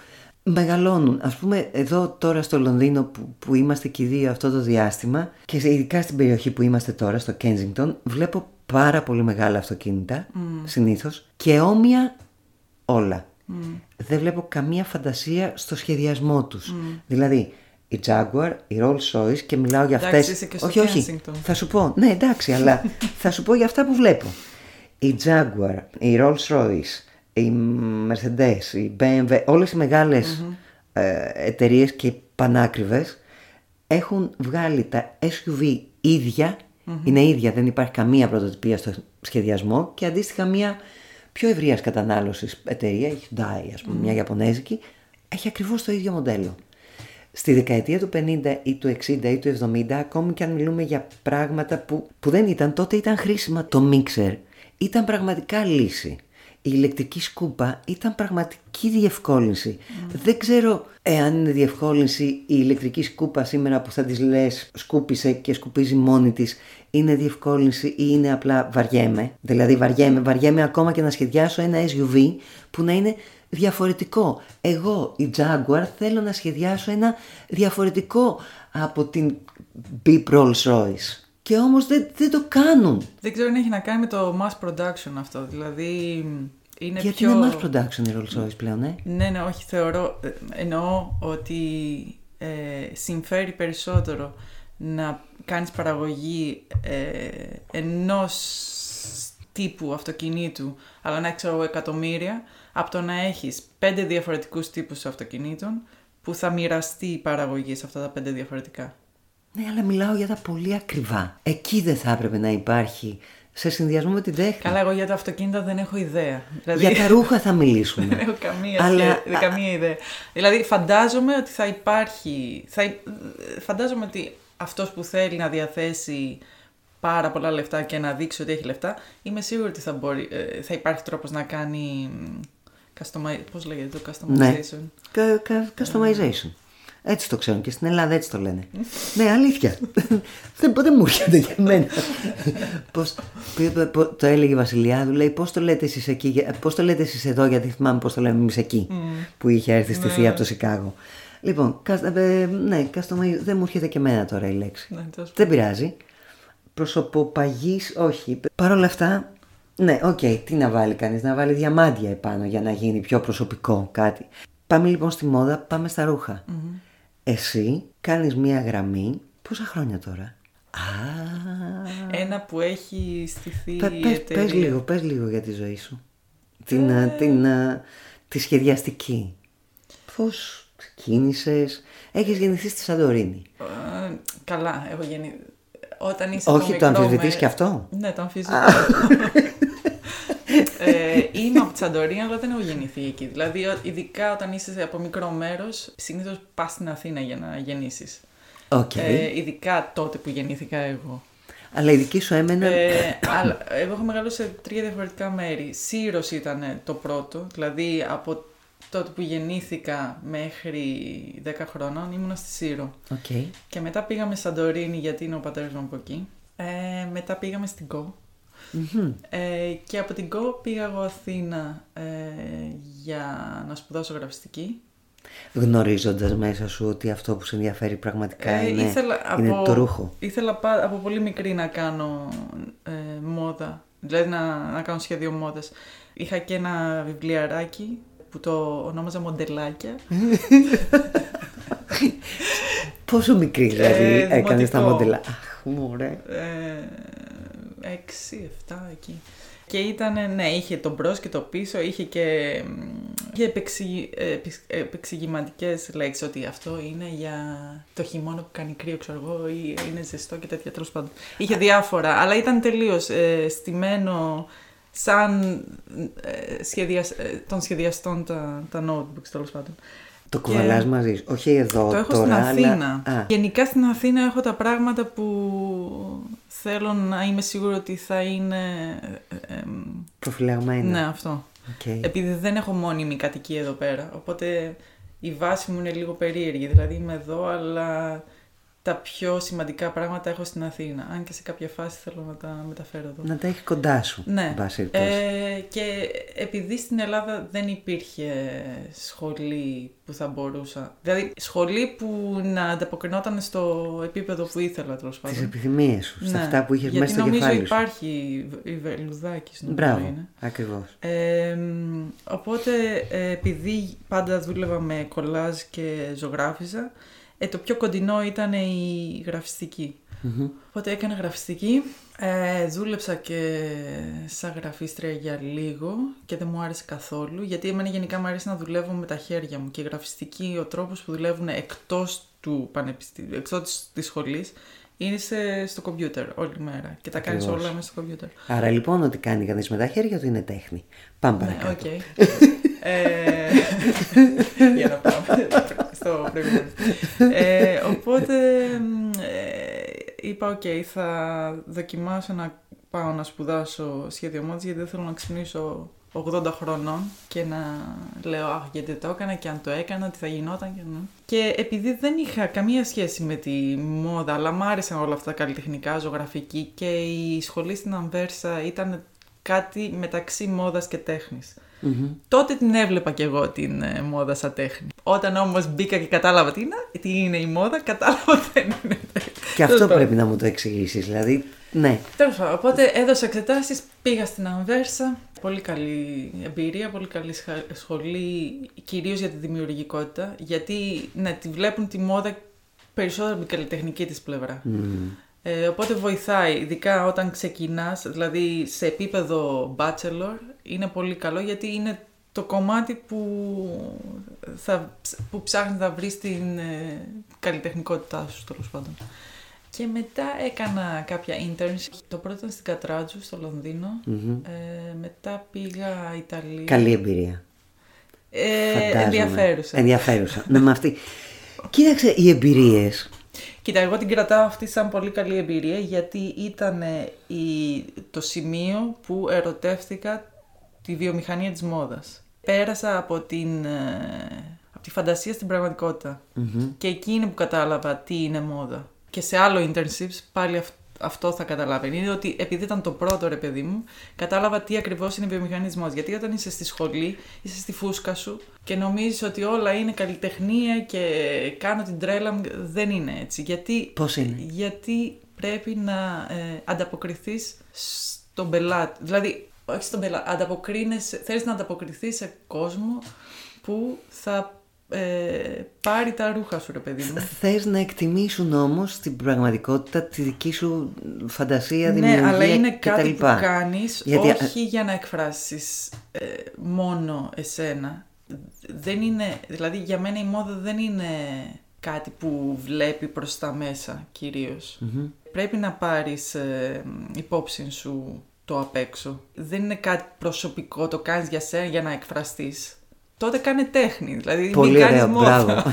μεγαλώνουν. Ας πούμε εδώ τώρα στο Λονδίνο που είμαστε και οι δύο αυτό το διάστημα και ειδικά στην περιοχή που είμαστε τώρα, στο Kensington, βλέπω πάρα πολύ μεγάλα αυτοκίνητα συνήθως και όμοια όλα. Δεν βλέπω καμία φαντασία στο σχεδιασμό τους. Δηλαδή η Jaguar, η Rolls-Royce, και μιλάω για αυτές. Είσαι και στο Kensington. Θα σου πω, ναι εντάξει, αλλά θα σου πω για αυτά που βλέπω. Η Jaguar, η Rolls-Royce, η Mercedes, η BMW, όλες οι μεγάλες εταιρείες και πανάκριβες έχουν βγάλει τα SUV ίδια, είναι ίδια, δεν υπάρχει καμία πρωτοτυπία στο σχεδιασμό, και αντίστοιχα μια πιο ευρείας κατανάλωσης εταιρεία, η Hyundai ας πούμε, μια Ιαπωνέζικη, έχει ακριβώς το ίδιο μοντέλο. Στη δεκαετία του 50 ή του 60 ή του 70, ακόμη και αν μιλούμε για πράγματα που δεν ήταν, τότε ήταν χρήσιμα. Το μίξερ ήταν πραγματικά λύση. Η ηλεκτρική σκούπα ήταν πραγματική διευκόλυνση. Δεν ξέρω εάν είναι διευκόλυνση η ηλεκτρική σκούπα σήμερα που θα της λες σκούπισε και σκουπίζει μόνη της, είναι διευκόλυνση ή είναι απλά βαριέμαι. Δηλαδή βαριέμαι ακόμα και να σχεδιάσω ένα SUV που να είναι διαφορετικό. Εγώ, η Jaguar, θέλω να σχεδιάσω ένα διαφορετικό από την Beep Rolls-Royce. Και όμως δεν το κάνουν. Δεν ξέρω αν έχει να κάνει με το mass production αυτό. Δηλαδή είναι γιατί πιο... είναι mass production η Rolls-Royce πλέον, Ναι, όχι, εννοώ ότι συμφέρει περισσότερο να κάνεις παραγωγή ενός τύπου αυτοκινήτου, αλλά να ξέρω εκατομμύρια, από το να έχεις 5 διαφορετικούς τύπους αυτοκινήτων που θα μοιραστεί η παραγωγή σε αυτά τα 5 διαφορετικά. Ναι, αλλά μιλάω για τα πολύ ακριβά. Εκεί δεν θα έπρεπε να υπάρχει σε συνδυασμό με την τέχνη. Καλά, εγώ για τα αυτοκίνητα δεν έχω ιδέα. Δηλαδή... Για τα ρούχα θα μιλήσουμε. Δεν έχω καμία ιδέα. Δηλαδή φαντάζομαι ότι θα υπάρχει... Φαντάζομαι ότι αυτός που θέλει να διαθέσει πάρα πολλά λεφτά και να δείξει ότι έχει λεφτά, είμαι σίγουρη ότι θα υπάρχει τρόπος να κάνει... Πώς λέγεται το customization. Ναι, customization. Έτσι το ξέρουν και στην Ελλάδα έτσι το λένε. Ναι, αλήθεια. Δεν μου έρχεται για μένα. Το έλεγε η Βασιλιάδου, λέει πώς το λέτε εσείς εκεί, πώς το λέτε εσείς εδώ, γιατί θυμάμαι πώς το λέμε εμείς εκεί, που είχε έρθει στη θεία από το Σικάγο. Λοιπόν, ναι, δεν μου έρχεται και εμένα τώρα η λέξη. Δεν πειράζει. Προσωποπαγής, όχι. Παρ' όλα αυτά, ναι, οκ, τι να βάλει κανείς, να βάλει διαμάντια επάνω για να γίνει πιο προσωπικό κάτι. Πάμε λοιπόν στη μόδα, πάμε στα ρούχα. Εσύ κάνεις μία γραμμή, πόσα χρόνια τώρα? Ένα που έχει στηθεί η εταιρεία. Πες λίγο για τη ζωή σου. Τη σχεδιαστική. Πώς ξεκίνησες? Έχεις γεννηθεί στη Σαντορίνη. Καλά, έχω γεννηθεί. Όταν είσαι όχι, το αμφισβητείς και αυτό? Ναι, το αμφισβητώ. Είμαι από τη Σαντορίνη, αλλά δεν έχω γεννηθεί εκεί. Δηλαδή, ειδικά όταν είσαι από μικρό μέρος, συνήθως πας στην Αθήνα για να γεννήσεις. Ειδικά τότε που γεννήθηκα εγώ. Αλλά η δική σου έμενε. Εγώ έχω μεγαλώσει σε 3 διαφορετικά μέρη. Σύρος ήταν το πρώτο, δηλαδή από τότε που γεννήθηκα μέχρι 10 χρόνων ήμουνα στη Σύρο. Και μετά πήγαμε Σαντορίνη, γιατί είναι ο πατέρας μου από εκεί. Μετά πήγαμε στην Κο. Και από την Κο πήγα εγώ Αθήνα για να σπουδάσω γραφιστική. Γνωρίζοντας μέσα σου ότι αυτό που σε ενδιαφέρει πραγματικά είναι το ρούχο. Ήθελα από πολύ μικρή να κάνω μόδα, δηλαδή να κάνω σχέδιο μόδας. Είχα και ένα βιβλιαράκι που το ονόμαζα Μοντελάκια. Πόσο μικρή δηλαδή έκανες τα μοντελά? Αχ, μωρέ. 6-7 εκεί. Και ήταν, ναι, είχε το μπρος και το πίσω, είχε επεξηγηματικές λέξεις, ότι αυτό είναι για το χειμώνα που κάνει κρύο, ξέρω εγώ, ή είναι ζεστό και τέτοια, τέλος πάντων. Είχε διάφορα, αλλά ήταν τελείως στημένο σαν των σχεδιαστών τα notebooks, τέλος πάντων. Το κουβαλάς μαζί σου, όχι εδώ το έχω τώρα, στην Αθήνα. Αλλά... Γενικά στην Αθήνα έχω τα πράγματα που θέλω να είμαι σίγουρη ότι θα είναι... προφυλαγμένα. Ναι, αυτό. Επειδή δεν έχω μόνιμη κατοικία εδώ πέρα, οπότε η βάση μου είναι λίγο περίεργη. Δηλαδή είμαι εδώ, αλλά τα πιο σημαντικά πράγματα έχω στην Αθήνα. Αν και σε κάποια φάση θέλω να τα μεταφέρω εδώ. Να τα έχει κοντά σου. Ναι. Και επειδή στην Ελλάδα δεν υπήρχε σχολή που θα μπορούσα. Δηλαδή, σχολή που να ανταποκρινόταν στο επίπεδο που ήθελα, τέλος πάντων. Τις επιθυμίες σου, σε αυτά που είχες μέσα στο κεφάλι σου. Γιατί νομίζω υπάρχει η Βελουδάκης, Μπράβο, είναι. ακριβώς. Οπότε, επειδή πάντα δούλευα με κολάζ και ζωγράφιζα, το πιο κοντινό ήταν η γραφιστική. Mm-hmm. Οπότε έκανα γραφιστική, δούλεψα και σαν γραφίστρια για λίγο και δεν μου άρεσε καθόλου, γιατί εμένα γενικά μου αρέσει να δουλεύω με τα χέρια μου και η γραφιστική, ο τρόπος που δουλεύουν εκτός του πανεπιστήμιου, εκτός της σχολής, είναι στο κομπιούτερ όλη μέρα και τα κάνεις όλα μέσα στο κομπιούτερ. Άρα λοιπόν ό,τι κάνει κανείς με τα χέρια του είναι τέχνη. Πάμε παρακάτω. Ναι, για να πάμε στο προηγούμενο. Οπότε είπα θα δοκιμάσω να πάω να σπουδάσω σχέδιο μόδας, γιατί δεν θέλω να ξυπνήσω 80 χρονών και να λέω γιατί το έκανα και αν το έκανα τι θα γινόταν και επειδή δεν είχα καμία σχέση με τη μόδα, αλλά μ' άρεσαν όλα αυτά τα καλλιτεχνικά, ζωγραφική, και η σχολή στην Ανβέρσα ήταν κάτι μεταξύ μόδας και τέχνης. Mm-hmm. Τότε την έβλεπα κι εγώ την μόδα σαν τέχνη. Όταν όμως μπήκα και κατάλαβα τι είναι η μόδα, κατάλαβα ότι δεν είναι τέχνη. Και αυτό πρέπει να μου το εξηγήσεις, δηλαδή, ναι. Τέλος πάντων, οπότε έδωσα εξετάσεις, πήγα στην Ανβέρσα. Πολύ καλή εμπειρία, πολύ καλή σχολή, κυρίως για τη δημιουργικότητα, γιατί τη βλέπουν τη μόδα περισσότερο από την καλλιτεχνική της πλευρά. Οπότε βοηθάει, ειδικά όταν ξεκινάς, δηλαδή σε επίπεδο bachelor, είναι πολύ καλό, γιατί είναι το κομμάτι που ψάχνεις να βρεις την καλλιτεχνικότητά σου, τέλος πάντων. Και μετά έκανα κάποια internship. Το πρώτο ήταν στην Κατράτζου, στο Λονδίνο. Mm-hmm. Μετά πήγα Ιταλία. Καλή εμπειρία. Ενδιαφέρουσα. Ναι, με αυτή. Κοίταξε, οι εμπειρίες. Κοίτα, εγώ την κρατάω αυτή σαν πολύ καλή εμπειρία, γιατί ήταν το σημείο που ερωτεύτηκα τη βιομηχανία της μόδας. Πέρασα από τη φαντασία στην πραγματικότητα. Mm-hmm. Και εκεί είναι που κατάλαβα τι είναι μόδα. Και σε άλλο internships πάλι αυτό θα καταλάβαινε. Είναι ότι επειδή ήταν το πρώτο, ρε παιδί μου, κατάλαβα τι ακριβώς είναι βιομηχανισμός. Γιατί όταν είσαι στη σχολή, είσαι στη φούσκα σου και νομίζεις ότι όλα είναι καλλιτεχνία και κάνω την τρέλα μου. Δεν είναι έτσι. Πώς είναι? Γιατί πρέπει να ανταποκριθείς στον πελάτη. Δηλαδή, όχι στον πελάτη, θέλεις να ανταποκριθείς σε κόσμο που θα πάρει τα ρούχα σου, ρε παιδί μου. Θες να εκτιμήσουν όμως στην πραγματικότητα τη δική σου φαντασία, δημιουργία κτλ. Ναι, αλλά είναι κάτι που κάνεις όχι για να εκφράσεις μόνο εσένα. Δεν είναι, δηλαδή για μένα η μόδα δεν είναι κάτι που βλέπει προς τα μέσα κυρίως. Mm-hmm. Πρέπει να πάρεις υπόψη σου το απ' έξω. Δεν είναι κάτι προσωπικό, το κάνεις για σένα για να εκφραστείς. Τότε κάνε τέχνη, δηλαδή πολύ μην κάνεις μόδα. Μπράβο.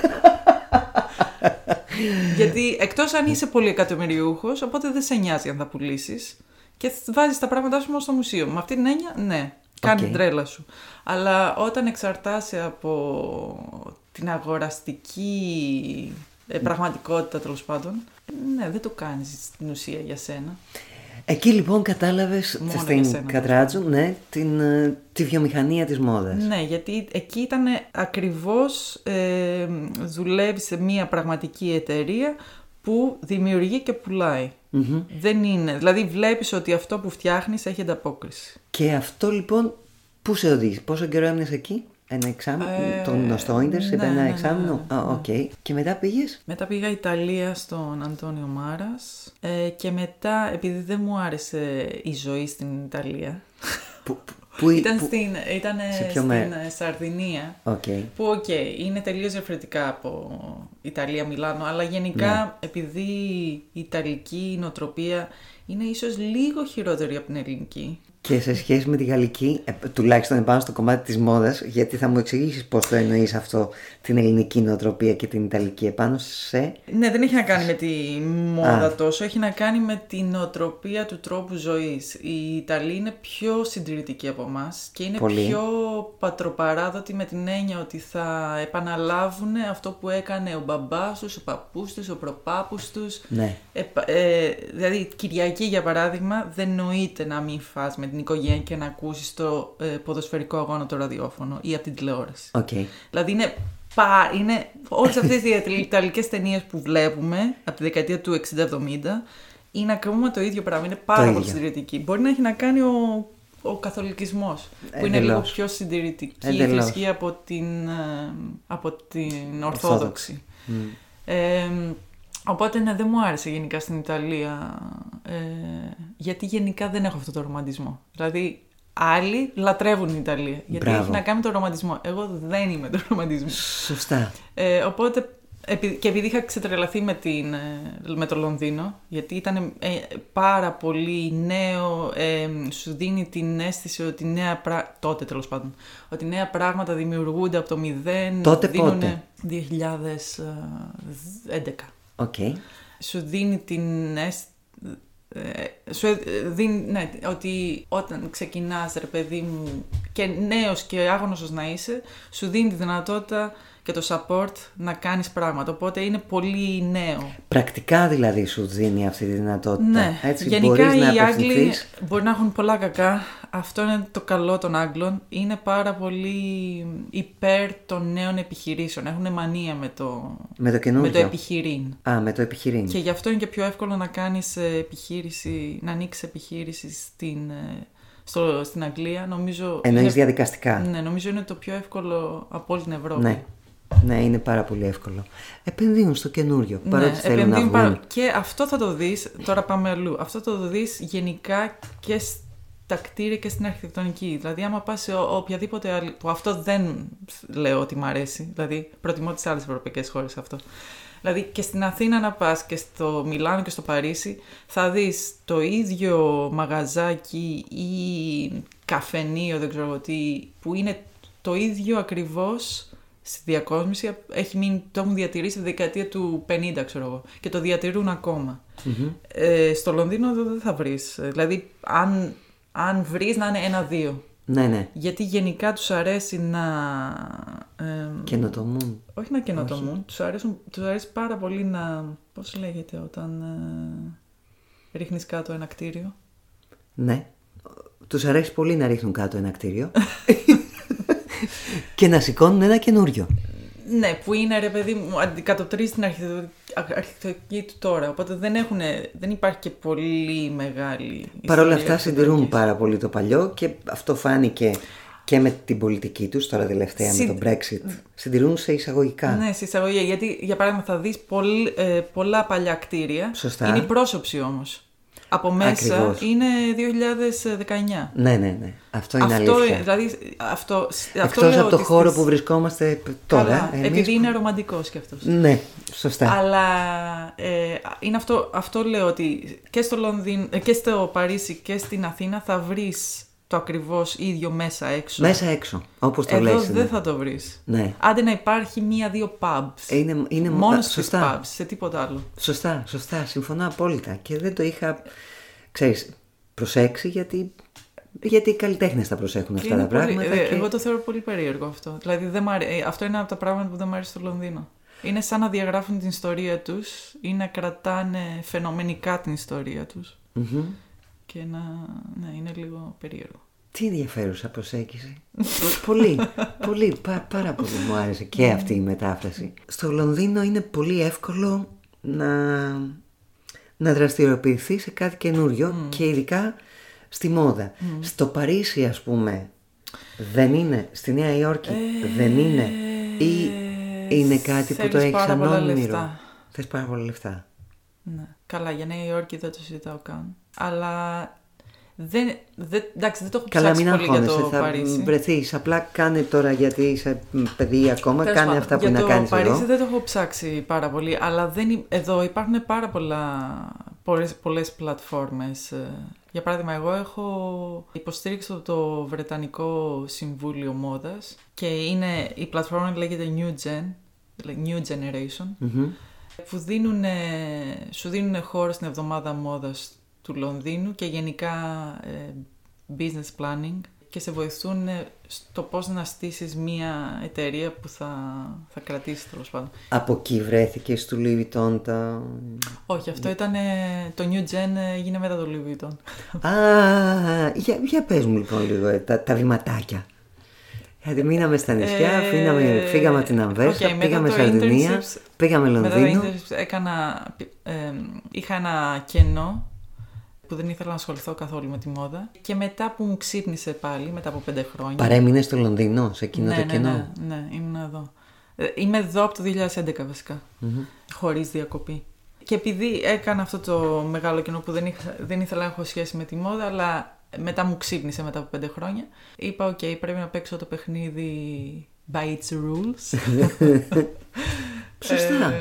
Γιατί εκτός αν είσαι πολύ εκατομμυριούχος, οπότε δεν σε νοιάζει αν θα πουλήσεις και βάζεις τα πράγματά σου μόνο στο μουσείο. Με αυτή την έννοια, ναι, κάνε την τρέλα σου. Αλλά όταν εξαρτάσαι από την αγοραστική πραγματικότητα, τέλος πάντων, ναι, δεν το κάνεις στην ουσία για σένα. Εκεί λοιπόν κατάλαβες στην Κατράτζου, ναι, τη βιομηχανία της μόδας. Ναι, γιατί εκεί ήταν ακριβώς δουλεύεις σε μια πραγματική εταιρεία που δημιουργεί και πουλάει. Mm-hmm. Δεν είναι, δηλαδή βλέπεις ότι αυτό που φτιάχνεις έχει ανταπόκριση. Και αυτό λοιπόν πού σε οδήγησε, πόσο καιρό έμεινες εκεί? Ένα εξάμηνο, το γνωστό internship, ένα εξάμηνο. Okay. Και μετά πήγες? Μετά πήγα Ιταλία στον Αντώνιο Μάρας και μετά, επειδή δεν μου άρεσε η ζωή στην Ιταλία, ήταν στην Σαρδινία, που είναι τελείως διαφορετικά από Ιταλία, Μιλάνο, αλλά γενικά επειδή η Ιταλική νοοτροπία είναι ίσως λίγο χειρότερη από την ελληνική. Και σε σχέση με τη γαλλική, τουλάχιστον επάνω στο κομμάτι της μόδας, γιατί θα μου εξηγήσεις πώς το εννοείς αυτό, την ελληνική νοοτροπία και την ιταλική επάνω σε... Ναι, δεν έχει να κάνει με τη μόδα τόσο, έχει να κάνει με την νοοτροπία του τρόπου ζωής. Οι Ιταλοί είναι πιο συντηρητικοί από εμάς και είναι πιο πατροπαράδοτοι με την έννοια ότι θα επαναλάβουν αυτό που έκανε ο μπαμπάς τους, ο παππούς τους, ο προπάπους τους. Ναι. Δηλαδή, Κυριακή για παράδειγμα, δεν νοείται να μην φας με την οικογένεια και να ακούσεις το ποδοσφαιρικό αγώνα το ραδιόφωνο ή από την τηλεόραση. Okay. Δηλαδή είναι όλες αυτές οι ιταλικές ταινίες που βλέπουμε από τη δεκαετία του 60-70 είναι ακριβώς το ίδιο πράγμα, είναι πάρα πολύ συντηρητική. Μπορεί να έχει να κάνει ο καθολικισμός που είναι λίγο πιο συντηρητική θρησκεία από την Ορθόδοξη. Οπότε ναι, δεν μου άρεσε γενικά στην Ιταλία, γιατί γενικά δεν έχω αυτό το ρομαντισμό. Δηλαδή, άλλοι λατρεύουν την Ιταλία, γιατί έχει να κάνει με το ρομαντισμό. Εγώ δεν είμαι το ρομαντισμό. Σωστά. Οπότε, και επειδή είχα ξετρελαθεί με το Λονδίνο, γιατί ήταν πάρα πολύ νέο, σου δίνει την αίσθηση ότι τότε τέλος πάντων, ότι νέα πράγματα δημιουργούνται από το μηδέν. Τότε πότε? 2011. Okay. Σου δίνει την αίσθηση, ναι, ότι όταν ξεκινάς, ρε παιδί μου, και νέος και άγνωστος να είσαι, σου δίνει τη δυνατότητα και το support να κάνεις πράγματα. Οπότε είναι πολύ νέο. Πρακτικά δηλαδή σου δίνει αυτή τη δυνατότητα. Ναι. Έτσι, γενικά οι Άγγλοι μπορεί να έχουν πολλά κακά. Αυτό είναι το καλό των Άγγλων. Είναι πάρα πολύ υπέρ των νέων επιχειρήσεων. Έχουν μανία με το επιχειρήν. Με το επιχειρήν. Και γι' αυτό είναι και πιο εύκολο να κάνεις επιχείρηση, να ανοίξεις επιχείρηση στην Αγγλία. Εννοείς διαδικαστικά. Ναι, νομίζω είναι το πιο εύκολο από όλη την Ευρώπη. Ναι, είναι πάρα πολύ εύκολο. Επενδύουν στο καινούριο, παρότι θέλουν να βγουν. Και αυτό θα το δεις, τώρα πάμε αλλού, αυτό θα το δεις γενικά και στα κτίρια και στην αρχιτεκτονική. Δηλαδή, άμα πας σε οποιαδήποτε άλλη, που αυτό δεν λέω ότι μ' αρέσει, δηλαδή προτιμώ τις άλλες ευρωπαϊκές χώρες αυτό. Δηλαδή και στην Αθήνα να πας και στο Μιλάνο και στο Παρίσι θα δεις το ίδιο μαγαζάκι ή καφενείο, δεν ξέρω τι, που είναι το ίδιο ακριβώς στη διακόσμηση, το έχουν διατηρήσει τη δεκαετία του 50, ξέρω εγώ, και το διατηρούν ακόμα. Στο Λονδίνο δεν θα βρεις. Δηλαδή, αν βρεις, να είναι 1-2. Ναι. Γιατί γενικά τους αρέσει να... καινοτομούν. Όχι να καινοτομούν. Τους αρέσει πάρα πολύ να... Πώς λέγεται όταν ρίχνεις κάτω ένα κτίριο. Ναι. Τους αρέσει πολύ να ρίχνουν κάτω ένα κτίριο. Και να σηκώνουν ένα καινούριο. Ναι, που είναι, ρε παιδί μου, αντικατοπτρίζει την αρχιτεκτονική του τώρα. Οπότε δεν υπάρχει και πολύ μεγάλη... Παρ' όλα αυτά συντηρούν πάρα πολύ το παλιό και αυτό φάνηκε και με την πολιτική τους τώρα τελευταία με το Brexit. Συντηρούν σε εισαγωγικά. Ναι, σε εισαγωγικά. Γιατί για παράδειγμα θα δεις πολλά παλιά κτίρια. Σωστά. Είναι η πρόσωψη όμως. Από μέσα ακριβώς. Είναι 2019. Ναι. Αυτό είναι αλήθεια. Δηλαδή, εκτός από το χώρο που βρισκόμαστε τώρα. Καλά, επειδή είναι ρομαντικός κι αυτός. Ναι, σωστά. Αλλά είναι αυτό λέω ότι και στο Λονδίνο, και στο Παρίσι και στην Αθήνα θα βρεις το ακριβώς ίδιο μέσα έξω. Μέσα έξω, όπως το λες. Εδώ δεν θα το βρεις. Ναι. Άντε να υπάρχει 1-2 pubs. Είναι μόνο στις pubs, σε τίποτα άλλο. Σωστά. Συμφωνώ απόλυτα. Και δεν το είχα, προσέξει γιατί οι καλλιτέχνες τα προσέχουν αυτά τα πράγματα. Εγώ το θεωρώ πολύ περίεργο αυτό. Δηλαδή αυτό είναι από τα πράγματα που δεν μου αρέσει στο Λονδίνο. Είναι σαν να διαγράφουν την ιστορία τους ή να κρατάνε φαινομενικά την ιστορία τους. Και είναι λίγο περίεργο. Τι ενδιαφέρουσα προσέγγιση. πολύ, πάρα πολύ μου άρεσε και αυτή η μετάφραση. Στο Λονδίνο είναι πολύ εύκολο να δραστηριοποιηθεί σε κάτι καινούριο και ειδικά στη μόδα. Στο Παρίσι, ας πούμε, δεν είναι? Στη Νέα Υόρκη δεν είναι? Ή είναι κάτι που το έχεις σαν όνειρο? Θες πάρα πολλά λεφτά. Ναι. Καλά, για Νέα Υόρκη δεν το συζητάω καν. Αλλά εντάξει, δεν το έχω ψάξει πολύ για το Παρίσι. Θα βρεθείς, απλά κάνε τώρα, γιατί είσαι παιδί ακόμα, κάνε αυτά που είναι να κάνεις εδώ. Για το Παρίσι δεν το έχω ψάξει πάρα πολύ, αλλά εδώ υπάρχουν πάρα πολλά πολλές πλατφόρμες. Για παράδειγμα, εγώ έχω υποστήριξη το Βρετανικό Συμβούλιο Μόδας και η πλατφόρμα λέγεται New Generation, που σου δίνουν χώρο στην εβδομάδα μόδας του Λονδίνου και γενικά business planning και σε βοηθούν στο πώς να στήσεις μια εταιρεία που θα κρατήσει, τέλος πάντων. Από εκεί βρέθηκε στο Louis Vuitton Όχι, αυτό ήταν το New Gen, έγινε μετά το Louis Vuitton. Για πες μου λοιπόν λίγο τα βηματάκια. Γιατί μείναμε στα νησιά, φύγαμε από την Ανβέρσα, πήγαμε Σαρδινία, πήγαμε Λονδίνο. Μετά είχα ένα κενό που δεν ήθελα να ασχοληθώ καθόλου με τη μόδα και μετά που μου ξύπνησε πάλι, μετά από 5 χρόνια. Παρέμεινες στο Λονδίνο, σε εκείνο το κενό? Ναι, ήμουν εδώ. Είμαι εδώ από το 2011 βασικά, χωρίς διακοπή. Και επειδή έκανα αυτό το μεγάλο κενό που δεν ήθελα να έχω σχέση με τη μόδα, αλλά μετά μου ξύπνησε μετά από 5 χρόνια, είπα «ΟΚ, πρέπει να παίξω το παιχνίδι by its rules». Σωστά.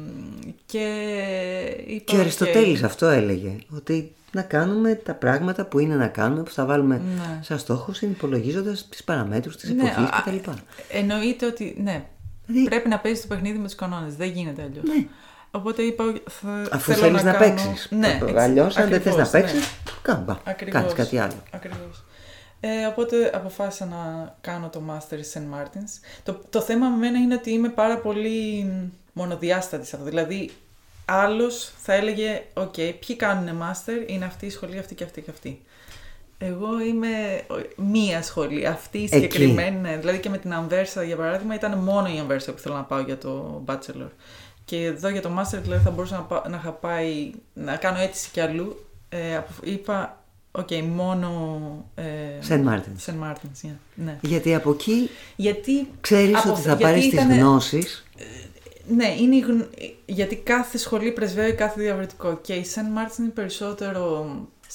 Και ο Αριστοτέλης αυτό έλεγε, ότι να κάνουμε τα πράγματα που είναι να κάνουμε, που θα βάλουμε σαν στόχο, συνυπολογίζοντας τις παραμέτρους της εποχής κτλ. Εννοείται ότι πρέπει να παίζεις το παιχνίδι με τους κανόνες, δεν γίνεται αλλιώς. Ναι. Οπότε είπα, αφού θέλεις να παίξεις. Αλλιώς, αν δεν θες να παίξεις, κάνεις κάτι άλλο. Ακριβώς. Οπότε αποφάσισα να κάνω το Master St. Martins. Το θέμα με μένα είναι ότι είμαι πάρα πολύ μονοδιάστατη σε αυτό. Δηλαδή, άλλος θα έλεγε, «ΟΚ, ποιοι κάνουν Master, είναι αυτή η σχολή, αυτή και αυτή και αυτή». Εγώ είμαι μία σχολή, αυτή η συγκεκριμένη. Δηλαδή και με την Ανβέρσα, για παράδειγμα, ήταν μόνο η Ανβέρσα που θέλω να πάω για το Bachelor. Και εδώ για το Master, δηλαδή, θα μπορούσα να είχα πάει, να κάνω αίτηση κι αλλού. Είπα, «ΟΚ, μόνο St. Martins. Ναι. Γιατί από εκεί ξέρεις ότι θα πάρεις τις γνώσεις. Ναι, γιατί κάθε σχολή πρεσβεύει κάθε διαφορετικό. Και η St. Martins είναι περισσότερο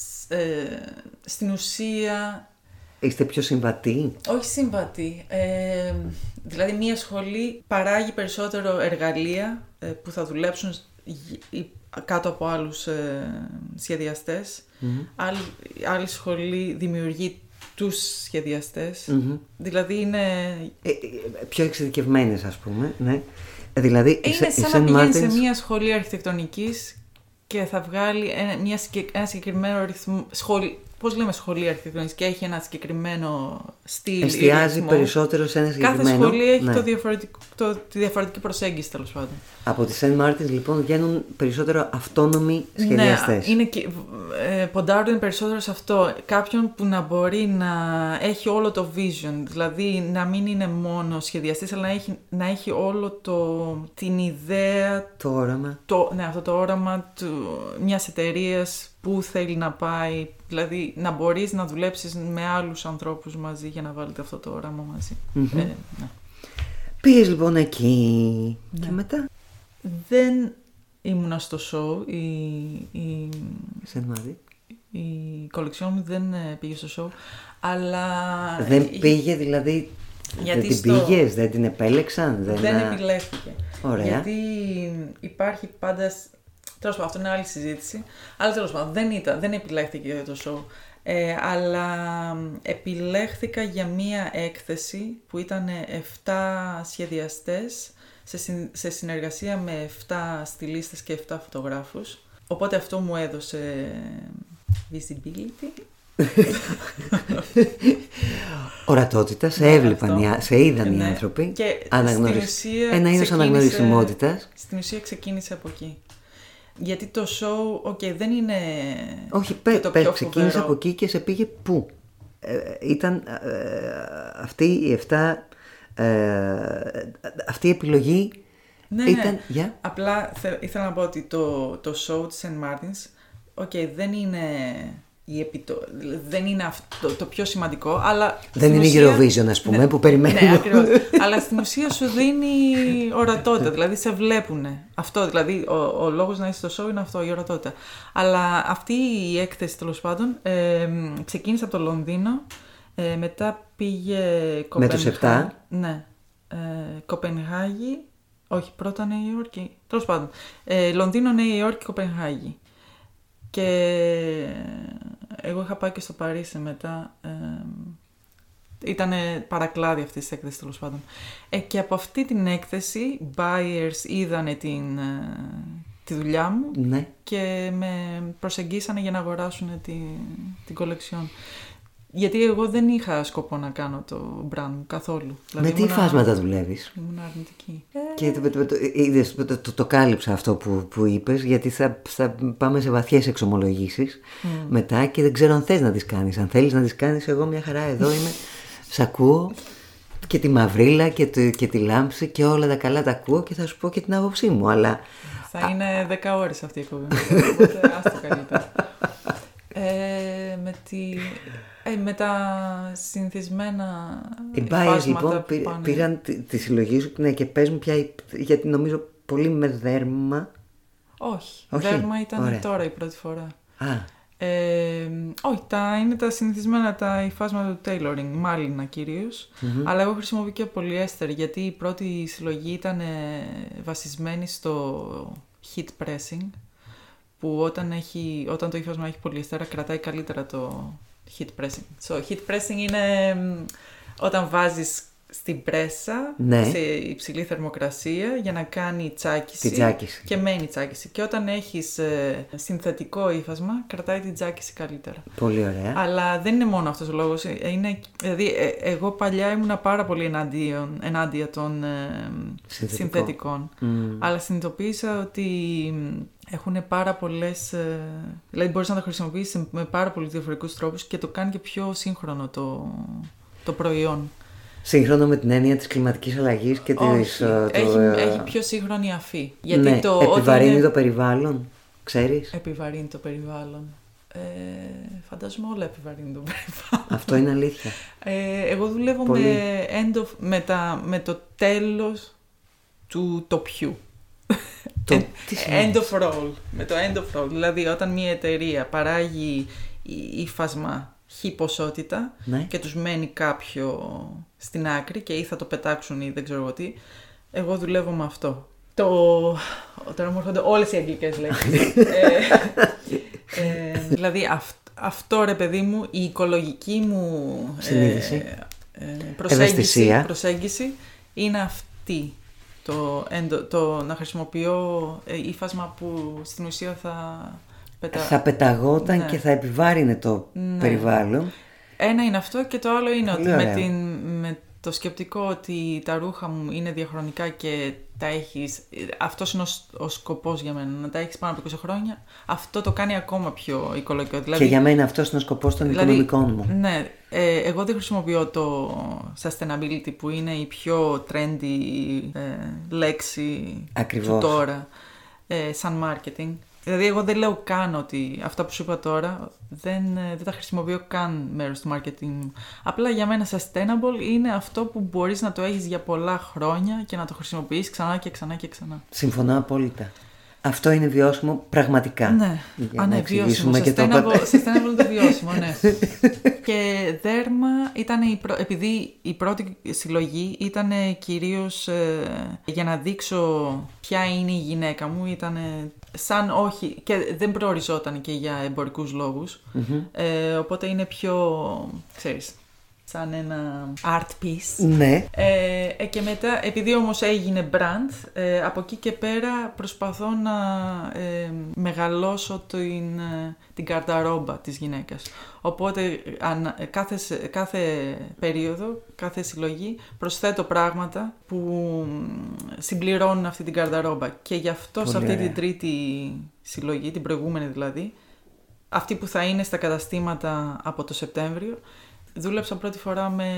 στην ουσία... Είστε πιο συμβατοί? Όχι συμβατοί. Δηλαδή μια σχολή παράγει περισσότερο εργαλεία που θα δουλέψουν κάτω από άλλους σχεδιαστές. Άλλη σχολή δημιουργεί τους σχεδιαστές. Δηλαδή είναι... πιο εξειδικευμένες, ας πούμε. Ναι. Δηλαδή, είναι σαν να πηγαίνει σε μια σχολή αρχιτεκτονικής και θα βγάλει ένα συγκεκριμένο ρυθμό. Πώς λέμε σχολή αρχιτεκτονικής και έχει ένα συγκεκριμένο στυλ. Εστιάζει περισσότερο σε ένα συγκεκριμένο. Κάθε σχολή έχει τη διαφορετική προσέγγιση, τέλος πάντων. Από τη St. Martins λοιπόν βγαίνουν περισσότερο αυτόνομοι σχεδιαστές. Ναι, ποντάρουν περισσότερο σε αυτό. Κάποιον που να μπορεί να έχει όλο το vision, δηλαδή να μην είναι μόνο σχεδιαστής, αλλά να έχει όλο την ιδέα. Το όραμα. Αυτό το όραμα μιας εταιρείας που θέλει να πάει. Δηλαδή να μπορείς να δουλέψεις με άλλους ανθρώπους μαζί για να βάλετε αυτό το όραμα μαζί. Ναι. Πήγες λοιπόν εκεί και μετά? Δεν ήμουνα στο show. Η κολεξιόν μου δεν πήγε στο show, αλλά... Δεν πήγε δηλαδή, δεν την πήγες, δεν την επέλεξαν? Δεν επιλέχθηκε. Ωραία. Γιατί υπάρχει πάντα... Τέλος πάντων, αυτό είναι άλλη συζήτηση. Αλλά τέλος πάντων, δεν επιλέχθηκε για το show. Αλλά επιλέχθηκα για μία έκθεση που ήταν 7 σχεδιαστές σε συνεργασία με 7 στιλίστες και 7 φωτογράφους. Οπότε αυτό μου έδωσε visibility. Ορατότητα, σε έβλεπαν, σε είδαν οι άνθρωποι. Και ένα είδος αναγνωρισιμότητας. Στην ουσία ξεκίνησε από εκεί. Γιατί το show, δεν είναι. Όχι, ξεκίνησε από εκεί και σε πήγε πού? Ήταν αυτή η επιλογή. Ναι, ήταν. Ναι. Απλά ήθελα να πω ότι το show της St. Martins, δεν είναι δεν είναι αυτό το πιο σημαντικό, αλλά... Δεν είναι η Eurovision, ας πούμε, που περιμένουμε. Ναι, ακριβώς. Αλλά στην ουσία σου δίνει ορατότητα, δηλαδή σε βλέπουνε. Αυτό, δηλαδή, ο λόγος να είσαι στο show είναι αυτό, η ορατότητα. Αλλά αυτή η έκθεση, τέλος πάντων, ξεκίνησε από το Λονδίνο, μετά πήγε Κοπενχάγη. Με τους 7. Ναι. Κοπενχάγη, όχι, πρώτα Νέα Υόρκη. Τέλος πάντων, Λονδίνο, Νέα Υόρκη, Κοπενχάγη. Και εγώ είχα πάει και στο Παρίσι μετά. Ήταν παρακλάδι αυτής της έκθεσης, τέλος πάντων. Και από αυτή την έκθεση, buyers είδανε τη δουλειά μου, ναι, και με προσεγγίσανε για να αγοράσουν την κολεξιόν. Γιατί εγώ δεν είχα σκοπό να κάνω το brand μου καθόλου. Δηλαδή, με τι υφάσματα δουλεύεις? Ήμουν αρνητική. Και το κάλυψα αυτό που είπες, γιατί θα πάμε σε βαθιές εξομολογήσεις μετά και δεν ξέρω αν θες να τις κάνεις. Αν θέλεις να τις κάνεις, εγώ μια χαρά εδώ είμαι. Σ' ακούω και τη μαυρίλα και τη λάμψη και όλα τα καλά τα ακούω και θα σου πω και την άποψή μου. Αλλά... θα είναι 10 ώρες αυτή η εκπομπή. Οπότε άστο καλύτερα. Με τα συνηθισμένα οι buyers λοιπόν πήραν τη συλλογή σου, ναι, και πες μου πια, γιατί νομίζω πολύ με δέρμα. Όχι. Δέρμα ήταν ωραία. Τώρα η πρώτη φορά. Όχι, είναι τα συνηθισμένα τα υφάσματα του tailoring, μάλινα κυρίως, αλλά εγώ χρησιμοποιώ και πολυέστερ, γιατί η πρώτη συλλογή ήταν βασισμένη στο heat pressing, που όταν το ύφασμα έχει πολυεστέρα κρατάει καλύτερα το heat pressing. Heat pressing είναι όταν βάζεις στην πρέσα, ναι, σε υψηλή θερμοκρασία για να κάνει τσάκιση και μένει τσάκιση. Και όταν έχεις συνθετικό ύφασμα, κρατάει την τσάκιση καλύτερα. Πολύ ωραία. Αλλά δεν είναι μόνο αυτός ο λόγος. Δηλαδή, εγώ παλιά ήμουνα πάρα πολύ ενάντια των συνθετικών. Αλλά συνειδητοποίησα ότι έχουν πάρα πολλές... δηλαδή, μπορείς να τα χρησιμοποιήσεις με πάρα πολλούς διαφορετικούς τρόπους και το κάνει και πιο σύγχρονο το προϊόν. Σύγχρονο με την έννοια της κλιματικής αλλαγής και της... Έχει πιο σύγχρονη αφή. Γιατί ναι, επιβαρύνει το περιβάλλον, ξέρεις. Επιβαρύνει το περιβάλλον. Φαντάζομαι όλα επιβαρύνει το περιβάλλον. Αυτό είναι αλήθεια. Εγώ δουλεύω με το τέλος του τοπιού. End of roll. Με το end of roll. Δηλαδή όταν μια εταιρεία παράγει ύφασμα χι ποσότητα, ναι, και τους μένει κάποιο στην άκρη και ή θα το πετάξουν ή δεν ξέρω εγώ τι, εγώ δουλεύω με αυτό. Τώρα μου έρχονται όλες οι αγγλικές λέξεις. Δηλαδή αυτό, ρε παιδί μου, η οικολογική μου προσέγγιση είναι αυτή. Το να χρησιμοποιώ ύφασμα που στην ουσία θα πεταγόταν, ναι, και θα επιβάρυνε το, ναι, περιβάλλον. Ένα είναι αυτό και το άλλο είναι ότι με το σκεπτικό ότι τα ρούχα μου είναι διαχρονικά και τα έχεις, αυτός είναι ο σκοπός για μένα, να τα έχεις πάνω από 20 χρόνια, αυτό το κάνει ακόμα πιο οικολογικό. Δηλαδή, και για μένα αυτός είναι ο σκοπός των οικονομικών μου. Ναι, εγώ δεν χρησιμοποιώ το sustainability που είναι η πιο trendy λέξη του τώρα, σαν marketing. Δηλαδή, εγώ δεν λέω καν ότι αυτά που σου είπα τώρα δεν τα χρησιμοποιώ καν μέρος του marketing μου. Απλά για μένα sustainable είναι αυτό που μπορείς να το έχεις για πολλά χρόνια και να το χρησιμοποιείς ξανά και ξανά και ξανά. Συμφωνώ απόλυτα. Αυτό είναι βιώσιμο πραγματικά. Ναι, βιώσιμο. Sustainable είναι το βιώσιμο, ναι. Και δέρμα ήταν επειδή η πρώτη συλλογή ήταν κυρίως για να δείξω ποια είναι η γυναίκα μου, ήταν σαν όχι, και δεν προοριζόταν και για εμπορικούς λόγους, οπότε είναι πιο, ξέρεις, σαν ένα art piece. Ναι. Και μετά, επειδή όμως έγινε brand, από εκεί και πέρα προσπαθώ να μεγαλώσω την καρταρόμπα της γυναίκας. Οπότε κάθε περίοδο, κάθε συλλογή προσθέτω πράγματα που συμπληρώνουν αυτή την καρταρόμπα. Και γι' αυτό σε αυτή την τρίτη συλλογή, την προηγούμενη δηλαδή, αυτή που θα είναι στα καταστήματα από το Σεπτέμβριο, δούλεψα πρώτη φορά με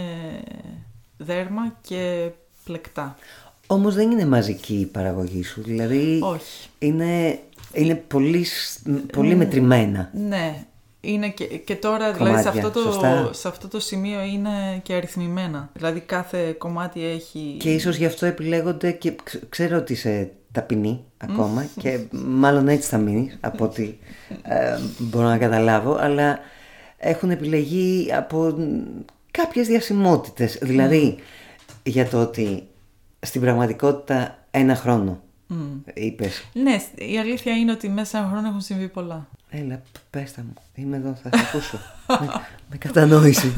δέρμα και πλεκτά. Όμως δεν είναι μαζική η παραγωγή σου, δηλαδή όχι. Είναι πολύ μετρημένα. Ναι, είναι και τώρα κομμάτια, δηλαδή σε αυτό το σημείο είναι και αριθμημένα. Δηλαδή κάθε κομμάτι έχει... Και ίσως γι' αυτό επιλέγονται, και ξέρω ότι είσαι ταπεινή ακόμα και μάλλον έτσι θα μείνεις από ό,τι μπορώ να καταλάβω, αλλά έχουν επιλεγεί από κάποιες διασημότητες. Δηλαδή για το ότι στην πραγματικότητα ένα χρόνο είπες. Ναι, η αλήθεια είναι ότι μέσα σε έναν χρόνο έχουν συμβεί πολλά. Έλα, πες τα μου. Είμαι εδώ, θα σε ακούσω. με κατανόηση.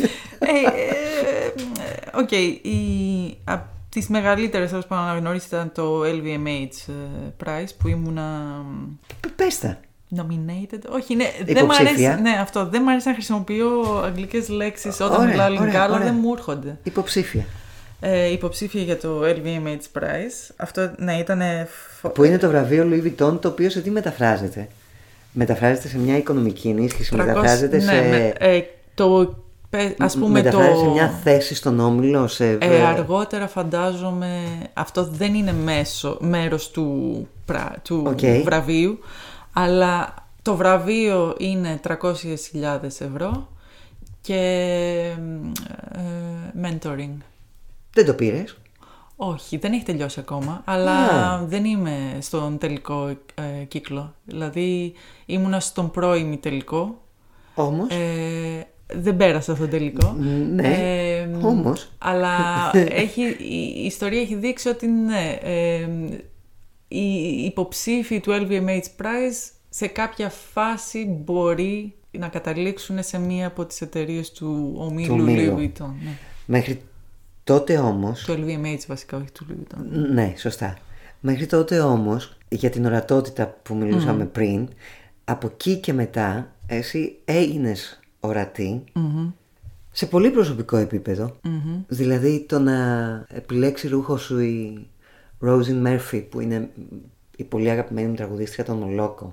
Οκ, από τις μεγαλύτερες όπως πάνω να γνωρίσετε ήταν το LVMH Prize που ήμουνα... Πες τα. Nominated. Όχι, ναι, δεν μ' αρέσει να χρησιμοποιώ αγγλικές λέξεις όταν μιλάω ελληνικά, αλλά δεν μου έρχονται. Υποψήφια. Υποψήφια για το LVMH Prize. Αυτό, ναι, ήταν... Που είναι το βραβείο Louis Vuitton, το οποίο σε τι μεταφράζεται? Μεταφράζεται σε μια οικονομική ενίσχυση, μεταφράζεται σε... Ας πούμε μεταφράζεται σε μια θέση στον όμιλο, αργότερα φαντάζομαι, αυτό δεν είναι μέρος του βραβείου, αλλά το βραβείο είναι 300.000 ευρώ και mentoring. Δεν το πήρες? Όχι, δεν έχει τελειώσει ακόμα, αλλά δεν είμαι στον τελικό κύκλο. Δηλαδή ήμουνα στον πρώιμη τελικό. Όμως? Δεν πέρασα στον τελικό. Ναι, όμως. Αλλά η ιστορία έχει δείξει ότι ναι, οι υποψήφοι του LVMH Prize σε κάποια φάση μπορεί να καταλήξουν σε μία από τις εταιρείες του ομίλου Louis Vuitton. Ναι. Μέχρι τότε όμως... Το LVMH βασικά, όχι του Louis Vuitton. Ναι, σωστά. Μέχρι τότε όμως, για την ορατότητα που μιλούσαμε πριν, από εκεί και μετά εσύ έγινες ορατή σε πολύ προσωπικό επίπεδο. Δηλαδή το να επιλέξει ρούχο σου η Roisin Murphy, που είναι η πολύ αγαπημένη μου τραγουδίστρια των Μολόκο,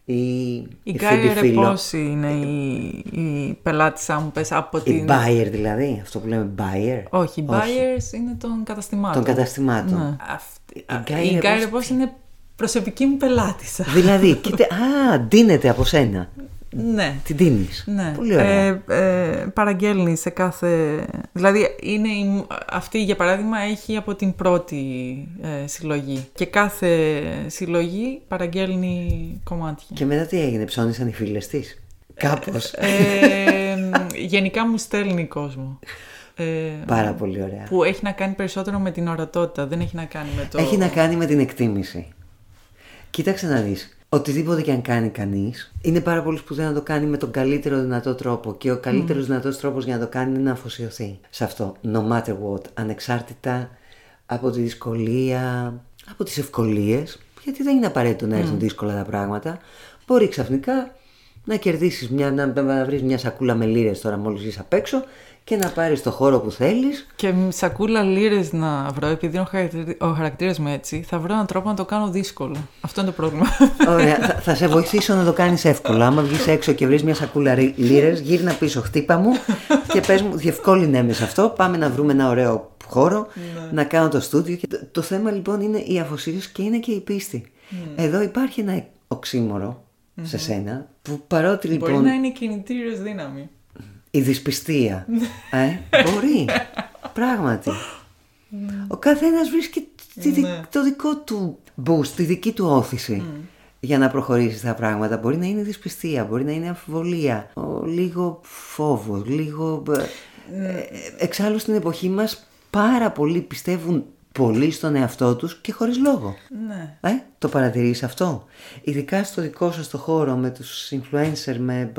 η Γκάιερ πώς είναι η πελάτησά μου, πες, από την... Η buyer δηλαδή, αυτό που λέμε buyer. Όχι, οι buyers είναι των καταστημάτων. Των καταστημάτων. Ναι. Η Γκάιερ πώς είναι προσωπική μου πελάτησα. Δηλαδή, ντύνεται από σένα. Ναι. Την τίνεις. Ναι. Πολύ ωραία. Παραγγέλνει σε κάθε... Δηλαδή αυτή για παράδειγμα έχει από την πρώτη συλλογή και κάθε συλλογή παραγγέλνει κομμάτια. Και μετά τι έγινε, ψώνησαν οι φίλες της? Κάπως. Γενικά μου στέλνει κόσμο. Πάρα πολύ ωραία. Που έχει να κάνει περισσότερο με την ορατότητα, δεν έχει να κάνει με το... Έχει να κάνει με την εκτίμηση. Κοίταξε να δεις. Οτιδήποτε και αν κάνει κανείς, είναι πάρα πολύ σπουδαίο να το κάνει με τον καλύτερο δυνατό τρόπο. Και ο καλύτερος δυνατός τρόπος για να το κάνει είναι να αφοσιωθεί σε αυτό. No matter what. Ανεξάρτητα από τη δυσκολία, από τις ευκολίες. Γιατί δεν είναι απαραίτητο να έρθουν δύσκολα τα πράγματα. Μπορεί ξαφνικά να κερδίσεις, να βρεις μια σακούλα με λίρες τώρα μόλις είσαι απ' έξω και να πάρεις το χώρο που θέλεις. Και σακούλα λίρες να βρω, επειδή ο χαρακτήρας μου έτσι, θα βρω έναν τρόπο να το κάνω δύσκολο. Αυτό είναι το πρόβλημα. Ωραία, θα σε βοηθήσω να το κάνεις εύκολα. Άμα βγεις έξω και βρεις μια σακούλα λίρες, γύρνα πίσω, χτύπα μου και πες μου, διευκόλυνε με σε αυτό. Πάμε να βρούμε ένα ωραίο χώρο, να κάνω το στούντιο. Το θέμα λοιπόν είναι η αφοσίωση και είναι και η πίστη. Εδώ υπάρχει ένα οξύμορο σε σένα που παρότι λοιπόν. Μπορεί να είναι κινητήριος δύναμη. Η δυσπιστία. Μπορεί. Πράγματι. Ο καθένας βρίσκει το δικό του boost, τη δική του όθηση για να προχωρήσει στα πράγματα. Μπορεί να είναι δυσπιστία, μπορεί να είναι αμφιβολία, λίγο φόβος, λίγο... Εξάλλου στην εποχή μας πάρα πολλοί πιστεύουν πολύ στον εαυτό τους και χωρίς λόγο. Ναι. Το παρατηρείς αυτό? Ειδικά στο δικό σας το χώρο με τους influencer,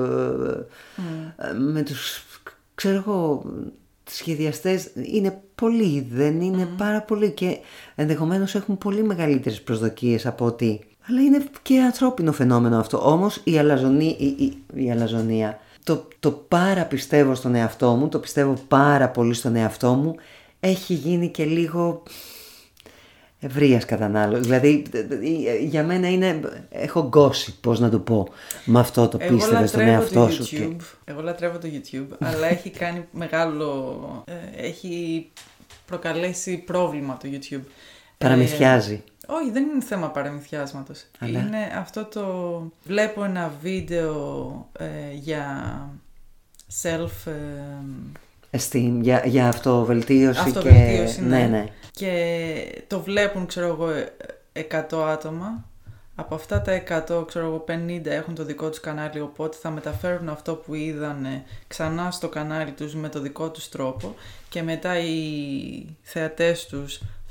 με τους, ξέρω εγώ, σχεδιαστές. Είναι πολλοί, δεν είναι πάρα πολλοί και ενδεχομένως έχουν πολύ μεγαλύτερες προσδοκίες από ότι... Αλλά είναι και ανθρώπινο φαινόμενο αυτό. Όμως η αλαζονία, το πάρα πιστεύω στον εαυτό μου, το πιστεύω πάρα πολύ στον εαυτό μου, έχει γίνει και λίγο ευρείας κατανάλωση. Δηλαδή για μένα είναι, έχω γκώσει, πώς να το πω, με αυτό το πίστευε στον εαυτό σου. Εγώ λατρεύω το YouTube, αλλά έχει κάνει μεγάλο, έχει προκαλέσει πρόβλημα το YouTube. Παραμυθιάζει. Όχι, δεν είναι θέμα παραμυθιάσματος. Αλλά... Είναι αυτό το... Βλέπω ένα βίντεο για self... Esteem, για αυτοβελτίωση. Αυτοβελτίωση, ναι. Και το βλέπουν, ξέρω εγώ, 100 άτομα. Από αυτά τα 100, ξέρω εγώ, 50 έχουν το δικό τους κανάλι, οπότε θα μεταφέρουν αυτό που είδανε ξανά στο κανάλι τους με το δικό τους τρόπο και μετά οι θεατές τους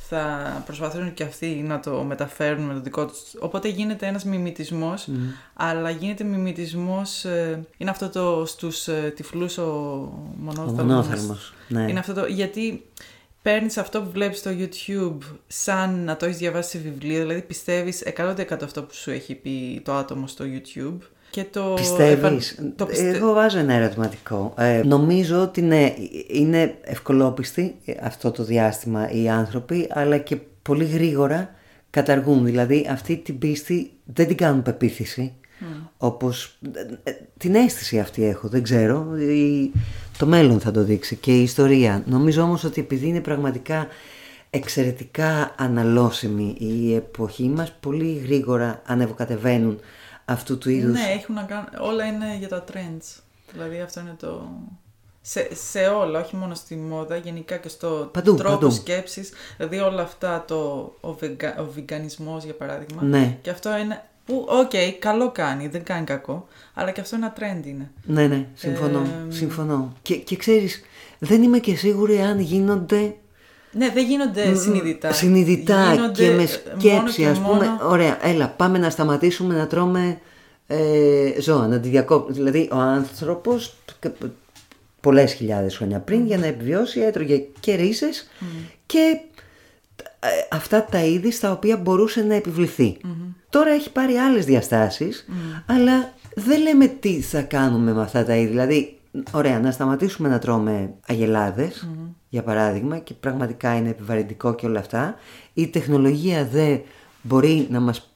θα προσπαθούν και αυτοί να το μεταφέρουν με το δικό τους. Οπότε γίνεται ένας μιμητισμός, αλλά γίνεται μιμητισμός, είναι αυτό το στους τυφλούς ο μονόθαλμος. Ναι. Είναι αυτό το, γιατί παίρνεις αυτό που βλέπεις στο YouTube σαν να το έχεις διαβάσει σε βιβλίο, δηλαδή πιστεύεις 100% αυτό που σου έχει πει το άτομο στο YouTube. Και πιστεύεις? Εγώ βάζω ένα ερωτηματικό. Νομίζω ότι ναι, είναι ευκολόπιστοι αυτό το διάστημα οι άνθρωποι, αλλά και πολύ γρήγορα καταργούν. Δηλαδή αυτή την πίστη δεν την κάνουν πεποίθηση. Όπως την αίσθηση αυτή έχω, δεν ξέρω. Το μέλλον θα το δείξει και η ιστορία. Νομίζω όμως ότι επειδή είναι πραγματικά εξαιρετικά αναλώσιμη η εποχή μας, πολύ γρήγορα ανεβοκατεβαίνουν αυτού του είδους. Ναι, έχουν να κάνουν, όλα είναι για τα trends. Δηλαδή αυτό είναι το... Σε όλα, όχι μόνο στη μόδα, γενικά και στο τρόπο σκέψης. Δηλαδή όλα αυτά, ο βιγκανισμός για παράδειγμα. Ναι. Και αυτό είναι που, καλό κάνει, δεν κάνει κακό, αλλά και αυτό ένα trend είναι. Ναι, συμφωνώ. Και ξέρεις, δεν είμαι και σίγουρη αν γίνονται... Ναι, δεν γίνονται συνειδητά. Συνειδητά και με σκέψη, ας πούμε. Ωραία, έλα, πάμε να σταματήσουμε να τρώμε ζώα, να τη διακόψουμε. Δηλαδή, ο άνθρωπος πολλές χιλιάδες χρόνια πριν, για να επιβιώσει, έτρωγε και ρίζες και αυτά τα είδη στα οποία μπορούσε να επιβληθεί. Τώρα έχει πάρει άλλες διαστάσεις, αλλά δεν λέμε τι θα κάνουμε με αυτά τα είδη. Δηλαδή, ωραία, να σταματήσουμε να τρώμε αγελάδες, για παράδειγμα, και πραγματικά είναι επιβαρυντικό και όλα αυτά. Η τεχνολογία δεν μπορεί να μας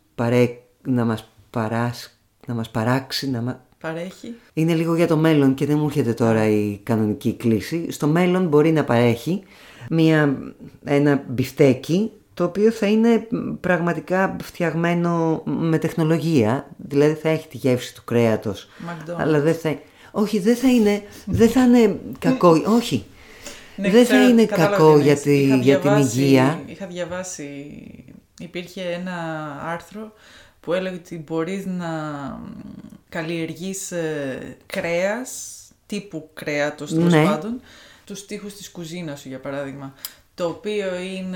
παράξει. Παρέχει. Είναι λίγο για το μέλλον και δεν μου έρχεται τώρα η κανονική κλίση. Στο μέλλον μπορεί να παρέχει ένα μπιφτέκι, το οποίο θα είναι πραγματικά φτιαγμένο με τεχνολογία. Δηλαδή θα έχει τη γεύση του κρέατος. McDonald's. Αλλά δεν θα είναι κακό. Όχι. Ναι, δεν θα είναι κακό για την υγεία. Είχα διαβάσει, υπήρχε ένα άρθρο που έλεγε ότι μπορείς να καλλιεργείς κρέας, τύπου κρέατος τέλος πάντων, τους τοίχους της κουζίνας σου για παράδειγμα, το οποίο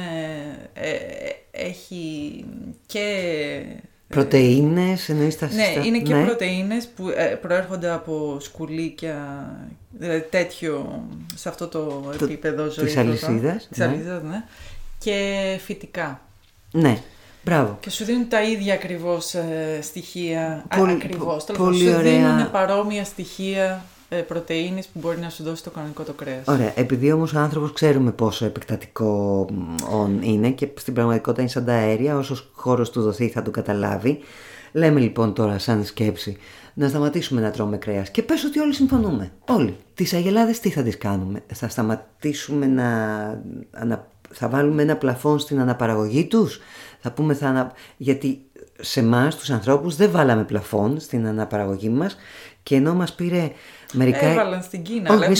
έχει και... Πρωτεΐνες, εννοείς τα Ναι, είναι και πρωτεΐνες που προέρχονται από σκουλίκια, δηλαδή τέτοιο, σε αυτό το επίπεδο ζωής. Της αλυσίδας. Ναι. Και φυτικά. Ναι, μπράβο. Και σου δίνουν τα ίδια ακριβώς στοιχεία. Πολύ σου ωραία. δίνουν παρόμοια στοιχεία πρωτεΐνες που μπορεί να σου δώσει το κανονικό το κρέας. Ωραία. Επειδή όμως ο άνθρωπος ξέρουμε πόσο επεκτατικό είναι και στην πραγματικότητα είναι σαν τα αέρια, όσο χώρος του δοθεί θα το καταλάβει. Λέμε λοιπόν τώρα σαν σκέψη να σταματήσουμε να τρώμε κρέας και πες ότι όλοι συμφωνούμε. Όλοι. Τις αγελάδες τι θα τις κάνουμε? Θα σταματήσουμε θα βάλουμε ένα πλαφόν στην αναπαραγωγή τους? Θα πούμε γιατί σε εμάς τους ανθρώπους δεν βάλαμε πλαφόν στην αναπαραγωγή μας και ενώ μας πήρε μερικά... Έβαλαν στην Κίνα, αλλά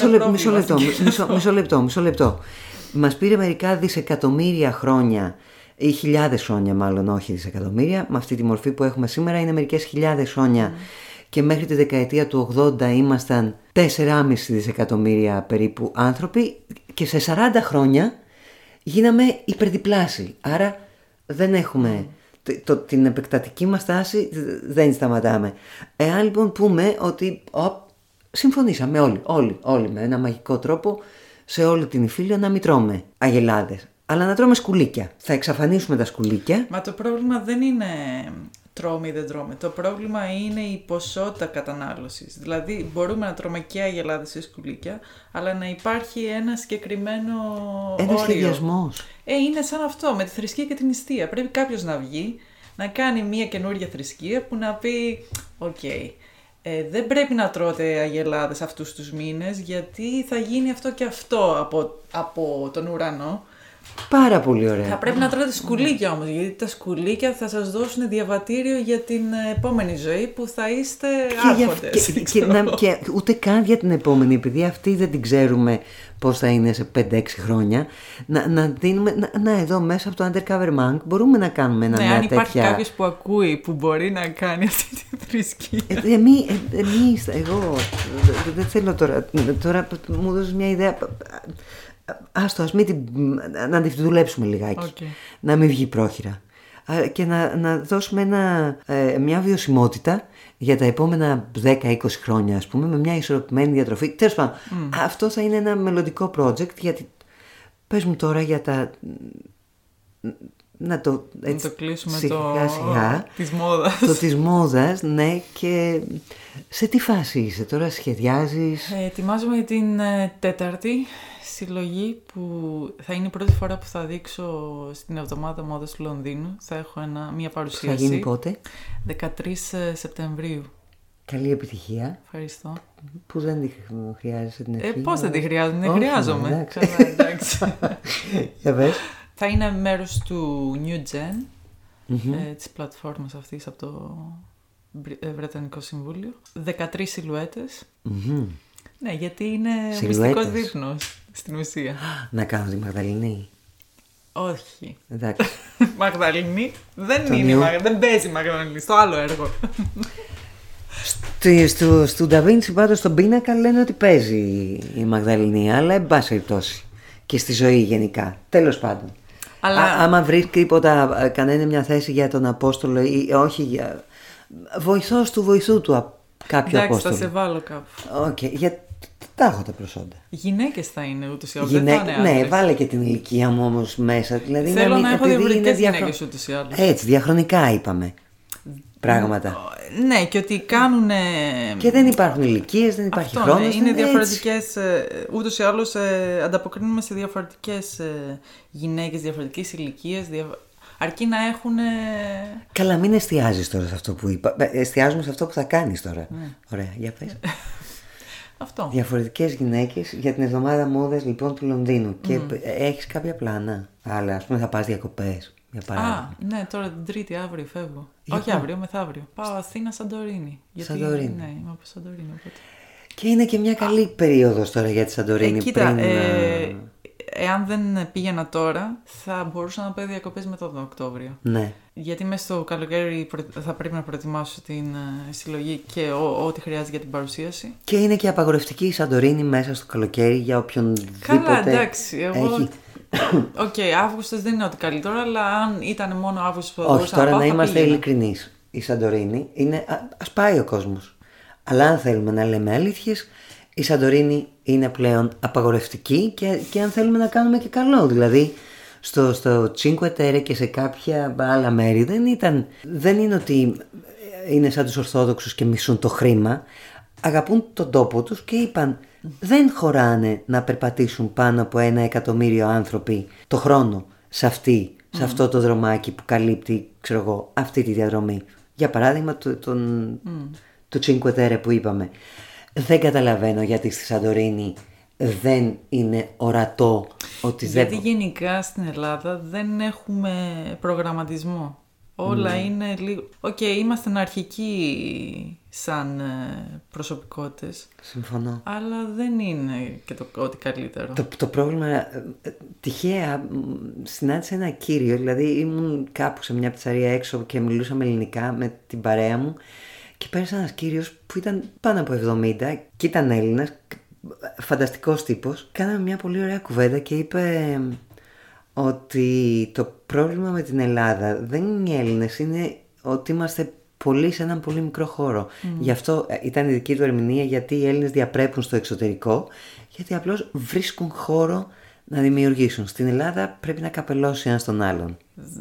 μισό λεπτό. Μας πήρε μερικά δισεκατομμύρια χρόνια ή χιλιάδες χρόνια μάλλον, όχι δισεκατομμύρια, με αυτή τη μορφή που έχουμε σήμερα είναι μερικές χιλιάδες χρόνια και μέχρι τη δεκαετία του 80 ήμασταν 4,5 δισεκατομμύρια περίπου άνθρωποι και σε 40 χρόνια γίναμε υπερδιπλάσιοι. Άρα δεν έχουμε την επεκτατική μας τάση, δεν σταματάμε. Εάν λοιπόν πούμε ότι συμφωνήσαμε όλοι με ένα μαγικό τρόπο σε όλη την Ιφίλιο να μην τρώμε αγελάδες, αλλά να τρώμε σκουλίκια. Θα εξαφανίσουμε τα σκουλίκια. Μα το πρόβλημα δεν είναι τρώμε ή δεν τρώμε. Το πρόβλημα είναι η ποσότητα κατανάλωσης. Δηλαδή μπορούμε να τρώμε και αγελάδες ή σκουλίκια, αλλά να υπάρχει ένα συγκεκριμένο όριο. Σχεδιασμός. Είναι σαν αυτό με τη θρησκεία και την νηστεία. Πρέπει κάποιος να βγει, να κάνει μια καινούργια θρησκεία που να πει δεν πρέπει να τρώτε αγελάδες αυτούς τους μήνες, γιατί θα γίνει αυτό και αυτό από τον ουρανό. Πάρα πολύ ωραία. Θα πρέπει να τρώτε σκουλίκια όμως, γιατί τα σκουλίκια θα σας δώσουν διαβατήριο για την επόμενη ζωή που θα είστε άρχοντες. Και ούτε καν για την επόμενη, επειδή αυτή δεν την ξέρουμε πώς θα είναι σε 5-6 χρόνια. Να δίνουμε, εδώ μέσα από το Undercover Monk μπορούμε να κάνουμε ένα τέτοια... αν υπάρχει κάποιος που ακούει που μπορεί να κάνει αυτή τη θρησκεία. Εγώ δεν θέλω τώρα μου δώσεις μια ιδέα... άστο, να τη δουλέψουμε λιγάκι. Okay. Να μην βγει πρόχειρα. Και να δώσουμε μια βιωσιμότητα για τα επόμενα 10-20 χρόνια, ας πούμε, με μια ισορροπημένη διατροφή. Τέλος πάντων, αυτό θα είναι ένα μελλοντικό project, γιατί πες μου τώρα για τα... Να το κλείσουμε σιγά, της μόδας. Το της μόδας, ναι. Και σε τι φάση είσαι τώρα, σχεδιάζεις? Ετοιμάζομαι την τέταρτη συλλογή που θα είναι η πρώτη φορά που θα δείξω στην εβδομάδα μόδας του Λονδίνου. Θα έχω μια παρουσίαση. Θα γίνει πότε? 13 Σεπτεμβρίου. Καλή επιτυχία. Ευχαριστώ. Που δεν τη χρειάζεσαι την ευχή? Πώς δεν τη χρειάζομαι, χρειάζομαι. Εντάξει. Για πες. Θα είναι μέρος του New Gen, της πλατφόρμας αυτής από το Βρετανικό Συμβούλιο. 13 σιλουέτες. Ναι, γιατί είναι μυστικός δείπνος στην ουσία. Να κάνω τη Μαγδαληνή? Όχι. Εντάξει. Μαγδαληνή δεν παίζει Μαγδαληνή, στο άλλο έργο. Στο Νταβίντσι πάντως στον πίνακα λένε ότι παίζει η Μαγδαληνή, αλλά εν πάση περιπτώσει. Και στη ζωή γενικά. Τέλος πάντων. Αλλά... άμα βρεις τίποτα, κανένα μια θέση για τον Απόστολο ή όχι για... βοηθός του βοηθού του κάποιο Απόστολο. Εντάξει, θα σε βάλω κάπου. Γιατί τα έχω τα προσόντα. Γυναίκες θα είναι ούτως ή άλλως. Ναι, βάλε και την ηλικία μου όμως μέσα. Δηλαδή, θέλω να έχω διαφορετικές γυναίκες ούτως ή άλλως. Έτσι, διαχρονικά είπαμε πράγματα. Ναι, και ότι κάνουν. Και δεν υπάρχουν ηλικίες, δεν υπάρχει χρόνος. Είναι διαφορετικές. Ούτως ή άλλως ανταποκρίνουμε σε διαφορετικές γυναίκες, διαφορετικές ηλικίες. Αρκεί να έχουν. Καλά, μην εστιάζεις τώρα σε αυτό που είπα. Εστιάζουμε σε αυτό που θα κάνεις τώρα. Ωραία, για πες. Αυτό. Διαφορετικές γυναίκες για την εβδομάδα μόδας λοιπόν του Λονδίνου. Και έχεις κάποια πλάνα? Άλλα, ας πούμε, θα πας διακοπές? Ναι, τώρα την Τρίτη, αύριο φεύγω. Όχι αύριο, μεθαύριο. Πάω Αθήνα, Σαντορίνη. Σαντορίνη. Ναι, είμαι από Σαντορίνη. Οπότε. Και είναι και μια καλή περίοδος τώρα για τη Σαντορίνη. Κοίτα, εάν δεν πήγαινα τώρα, θα μπορούσα να πάω διακοπές μετά τον Οκτώβριο. Ναι. Γιατί μέσα στο καλοκαίρι θα πρέπει να προετοιμάσω την συλλογή και ό,τι χρειάζεται για την παρουσίαση. Και είναι και απαγορευτική η Σαντορίνη μέσα στο καλοκαίρι για οποιονδήποτε. Καλά, εντάξει. Αύγουστος δεν είναι ό,τι καλύτερο, αλλά αν ήταν μόνο Αύγουστος που θα μπορούσα να πάω. Όχι, τώρα να είμαστε ειλικρινείς. Η Σαντορίνη είναι. Ας πάει ο κόσμος. Αλλά αν θέλουμε να λέμε αλήθειες, η Σαντορίνη είναι πλέον απαγορευτική και αν θέλουμε να κάνουμε και καλό. Δηλαδή στο Cinque Terre και σε κάποια άλλα μέρη δεν είναι ότι είναι σαν τους Ορθόδοξους και μισούν το χρήμα. Αγαπούν τον τόπο τους και είπαν δεν χωράνε να περπατήσουν πάνω από 1 εκατομμύριο άνθρωποι το χρόνο σε αυτό το δρομάκι που καλύπτει, ξέρω εγώ, αυτή τη διαδρομή. Για παράδειγμα το Cinque Terre που είπαμε. Δεν καταλαβαίνω γιατί στη Σαντορίνη δεν είναι ορατό ότι γιατί γενικά στην Ελλάδα δεν έχουμε προγραμματισμό. Όλα είναι λίγο... είμαστε αρχικοί σαν προσωπικότητες. Συμφωνώ. Αλλά δεν είναι και ό,τι καλύτερο. Το πρόβλημα, τυχαία συνάντησα ένα κύριο, δηλαδή ήμουν κάπου σε μια πιτσαρία έξω και μιλούσαμε ελληνικά με την παρέα μου και πέρασε ένας κύριος που ήταν πάνω από 70 και ήταν Έλληνας, φανταστικός τύπος. Κάναμε μια πολύ ωραία κουβέντα και είπε ότι το πρόβλημα με την Ελλάδα δεν είναι οι Έλληνες, είναι ότι είμαστε πολλοί σε έναν πολύ μικρό χώρο. Γι' αυτό ήταν η δική του ερμηνεία, γιατί οι Έλληνες διαπρέπουν στο εξωτερικό, γιατί απλώς βρίσκουν χώρο να δημιουργήσουν. Στην Ελλάδα πρέπει να καπελώσει ένας τον άλλον.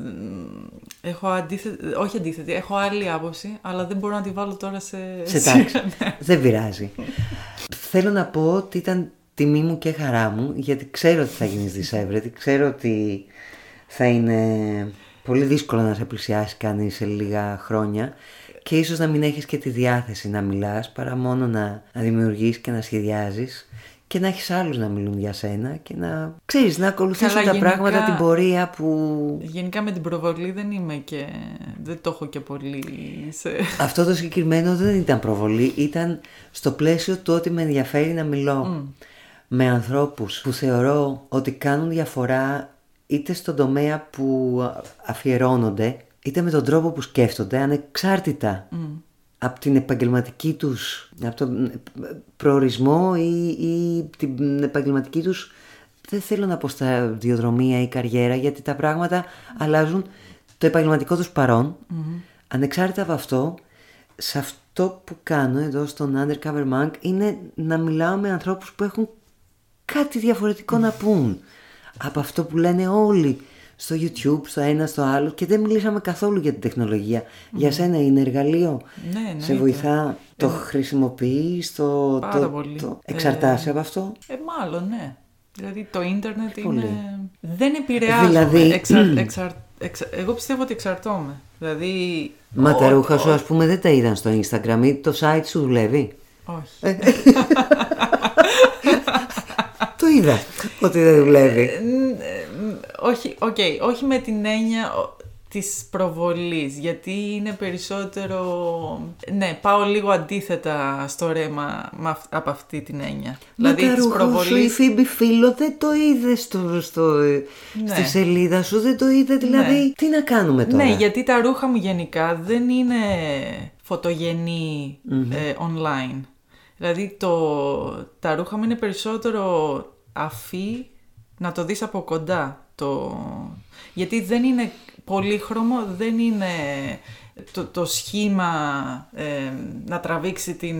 Έχω αντίθετη, έχω άλλη άποψη, αλλά δεν μπορώ να τη βάλω τώρα σε τάξη. Δεν πειράζει. Θέλω να πω ότι ήταν τιμή μου και χαρά μου, γιατί ξέρω ότι θα γίνεις δισεύρετη, ξέρω ότι θα είναι πολύ δύσκολο να σε πλησιάσει κανείς σε λίγα χρόνια και ίσως να μην έχεις και τη διάθεση να μιλάς, παρά μόνο να δημιουργείς και να σχεδιάζεις και να έχεις άλλους να μιλούν για σένα και να ξέρεις, να ακολουθήσουν τα πράγματα, την πορεία που... Γενικά με την προβολή δεν είμαι και δεν το έχω και πολύ Αυτό το συγκεκριμένο δεν ήταν προβολή, ήταν στο πλαίσιο του ότι με ενδιαφέρει να μιλώ με ανθρώπους που θεωρώ ότι κάνουν διαφορά είτε στον τομέα που αφιερώνονται, είτε με τον τρόπο που σκέφτονται, ανεξάρτητα από την επαγγελματική τους, από τον προορισμό ή την επαγγελματική τους δεν θέλω να πω σταδιοδρομία ή καριέρα, γιατί τα πράγματα αλλάζουν το επαγγελματικό τους παρόν. Ανεξάρτητα από αυτό, σε αυτό που κάνω εδώ στον Undercover Monk είναι να μιλάω με ανθρώπους που έχουν κάτι διαφορετικό να πούν από αυτό που λένε όλοι στο YouTube, στο ένα, στο άλλο, και δεν μιλήσαμε καθόλου για την τεχνολογία. Για σένα είναι εργαλείο? Ναι, σε βοηθά? Το χρησιμοποιείς? Πάρα πολύ. Εξαρτάσαι από αυτό? Μάλλον, ναι. Δηλαδή το ίντερνετ είναι... Δεν επηρεάζομαι. Δηλαδή... Εγώ πιστεύω ότι εξαρτώμαι. Δηλαδή... Μα τα ρούχα σου, ας πούμε, δεν τα είδαν στο Instagram ή το site σου δουλεύει? Όχι. Το είδα ότι δεν δουλεύει. Όχι με την έννοια της προβολής, γιατί είναι περισσότερο... Ναι, πάω λίγο αντίθετα στο ρέμα από αυτή την έννοια. Μα δηλαδή, τα ρούχα σου, η Φίμπη φίλο, δεν το είδε στη σελίδα σου, δεν το είδε, δηλαδή τι να κάνουμε τώρα? Ναι, γιατί τα ρούχα μου γενικά δεν είναι φωτογενή online. Δηλαδή τα ρούχα μου είναι περισσότερο αφή να το δεις από κοντά. Γιατί δεν είναι πολύχρωμο, δεν είναι το σχήμα να τραβήξει την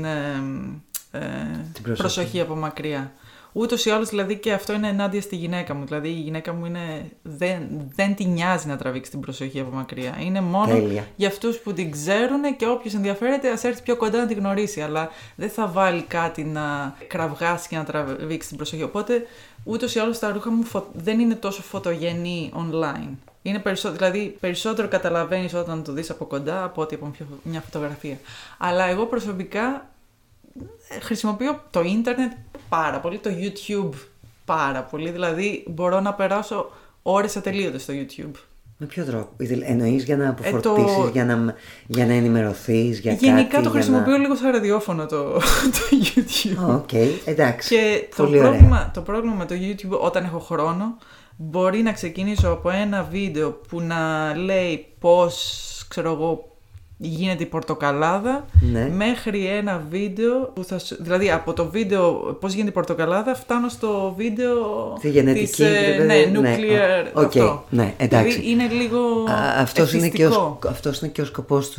προσοχή από μακριά. Ούτως ή άλλως, δηλαδή, και αυτό είναι ενάντια στη γυναίκα μου. Δηλαδή η γυναίκα μου δεν την νοιάζει να τραβήξει την προσοχή από μακριά. Είναι μόνο για αυτούς που την ξέρουν και όποιος ενδιαφέρεται ας έρθει πιο κοντά να την γνωρίσει. Αλλά δεν θα βάλει κάτι να κραυγάσει και να τραβήξει την προσοχή. Οπότε ούτως ή άλλως τα ρούχα μου δεν είναι τόσο φωτογενή online. Είναι περισσότερο καταλαβαίνεις όταν το δεις από κοντά από ότι από μια φωτογραφία. Αλλά εγώ προσωπικά χρησιμοποιώ το ίντερνετ πάρα πολύ, το YouTube πάρα πολύ. Δηλαδή μπορώ να περάσω ώρες ατελείωτες στο YouTube. Με ποιο τρόπο? Εννοείς για να αποφορτήσεις, για να ενημερωθείς για γενικά κάτι? Το χρησιμοποιώ λίγο σαν ραδιόφωνο το YouTube. Οκ, εντάξει. Και το πρόβλημα με το YouTube, όταν έχω χρόνο, μπορεί να ξεκινήσω από ένα βίντεο που να λέει πώς, ξέρω εγώ, γίνεται η πορτοκαλάδα, μέχρι ένα βίντεο που δηλαδή από το βίντεο πώς γίνεται η πορτοκαλάδα φτάνω στο βίντεο τη γενετική nuclear αυτό. Ναι, εντάξει. Δηλαδή είναι λίγο αυτός είναι και ο σκοπός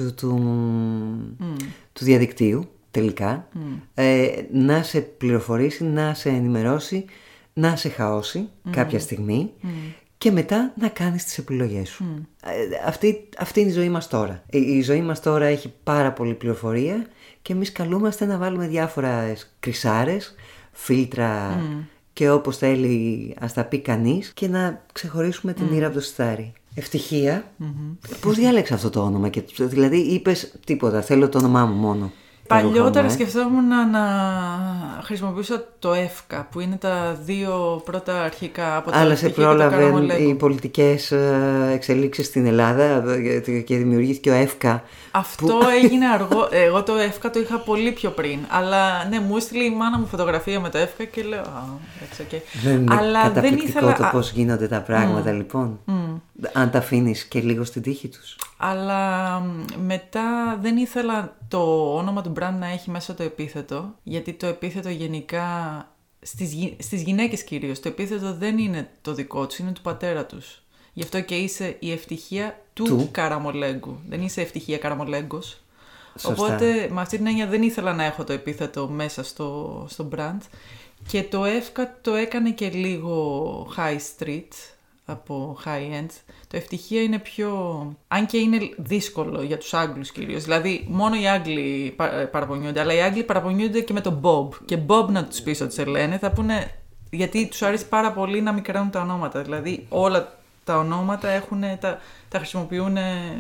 του διαδικτύου τελικά, να σε πληροφορήσει, να σε ενημερώσει, να σε χαώσει κάποια στιγμή και μετά να κάνεις τις επιλογές σου. Αυτή είναι η ζωή μας τώρα. Η ζωή μας τώρα έχει πάρα πολλή πληροφορία και εμείς καλούμαστε να βάλουμε διάφορες κρυσάρες, φίλτρα και όπως θέλει ας τα πει κανείς και να ξεχωρίσουμε την ήρα από το στάρι. Ευτυχία. Πώς διάλεξα αυτό το όνομα? Δηλαδή είπες τίποτα, θέλω το όνομά μου μόνο? Παλιότερα σκεφτόμουν να χρησιμοποιήσω το ΕΦΚΑ, που είναι τα δύο πρώτα αρχικά από το. Αλλά σε πρόλαβαν οι πολιτικές εξελίξεις στην Ελλάδα και δημιουργήθηκε ο ΕΦΚΑ. Αυτό έγινε αργό. Εγώ το ΕΦΚΑ το είχα πολύ πιο πριν. Αλλά ναι, μου έστειλε η μάνα μου φωτογραφία με το ΕΦΚΑ και λέω okay. Δεν είναι καταπληκτικό το πώς γίνονται τα πράγματα λοιπόν? Αν τα αφήνεις και λίγο στην τύχη τους. Αλλά μετά δεν ήθελα το όνομα του brand να έχει μέσα το επίθετο, γιατί το επίθετο γενικά στις γυναίκες κυρίως, το επίθετο δεν είναι το δικό τους, είναι του πατέρα τους. Γι' αυτό και είσαι η ευτυχία του Καραμολέγκου, δεν είσαι ευτυχία Καραμολέγκος. Σωστά. Οπότε με αυτή την έννοια δεν ήθελα να έχω το επίθετο μέσα στο brand. Και το ΕΦΚΑ το έκανε και λίγο high street από high end. Το ευτυχία είναι πιο... Αν και είναι δύσκολο για τους Άγγλους κυρίως. Δηλαδή μόνο οι Άγγλοι παραπονιούνται, αλλά οι Άγγλοι παραπονιούνται και με τον Bob. Και Bob να τους πεις ότι σε λένε, θα πούνε... Γιατί τους αρέσει πάρα πολύ να μικραίνουν τα ονόματα. Δηλαδή όλα τα ονόματα τα χρησιμοποιούν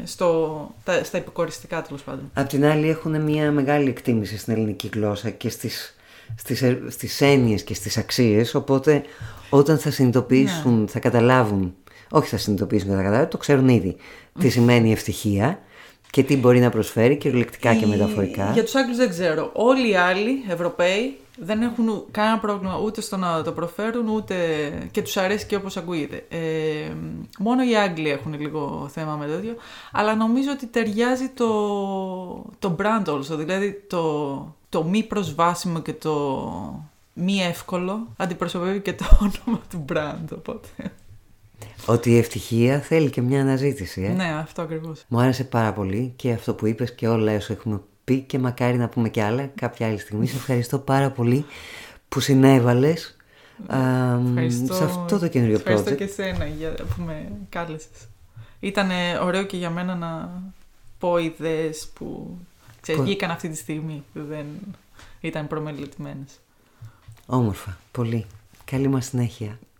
στα υποκοριστικά, τέλος πάντων. Απ' την άλλη έχουν μια μεγάλη εκτίμηση στην ελληνική γλώσσα και στις έννοιες και στις αξίες, οπότε όταν θα συνειδητοποιήσουν, θα καταλάβουν, όχι θα συνειδητοποιήσουν και θα καταλάβουν, το ξέρουν ήδη τι σημαίνει ευτυχία και τι μπορεί να προσφέρει κυριολεκτικά και μεταφορικά. Για τους Άγγλους δεν ξέρω. Όλοι οι άλλοι Ευρωπαίοι δεν έχουν κανένα πρόβλημα ούτε στο να το προφέρουν, ούτε και τους αρέσει και όπως ακούγεται. Μόνο οι Άγγλοι έχουν λίγο θέμα με το ίδιο, αλλά νομίζω ότι ταιριάζει το brand also, δηλαδή το μη προσβάσιμο και το μη εύκολο, αντιπροσωπεύει και το όνομα του brand, οπότε. Ότι η ευτυχία θέλει και μια αναζήτηση. Ναι, αυτό ακριβώς. Μου άρεσε πάρα πολύ και αυτό που είπες και όλα όσα έχουμε πει και μακάρι να πούμε και άλλα κάποια άλλη στιγμή. Σε ευχαριστώ πάρα πολύ που συνέβαλες σε αυτό το καινούριο project. Ευχαριστώ και εσένα που με κάλεσες. Ήταν ωραίο και για μένα να πω ιδέες που βγήκαν αυτή τη στιγμή, που δεν ήταν προμελετημένες. Όμορφα, πολύ. Καλή μας συνέχεια.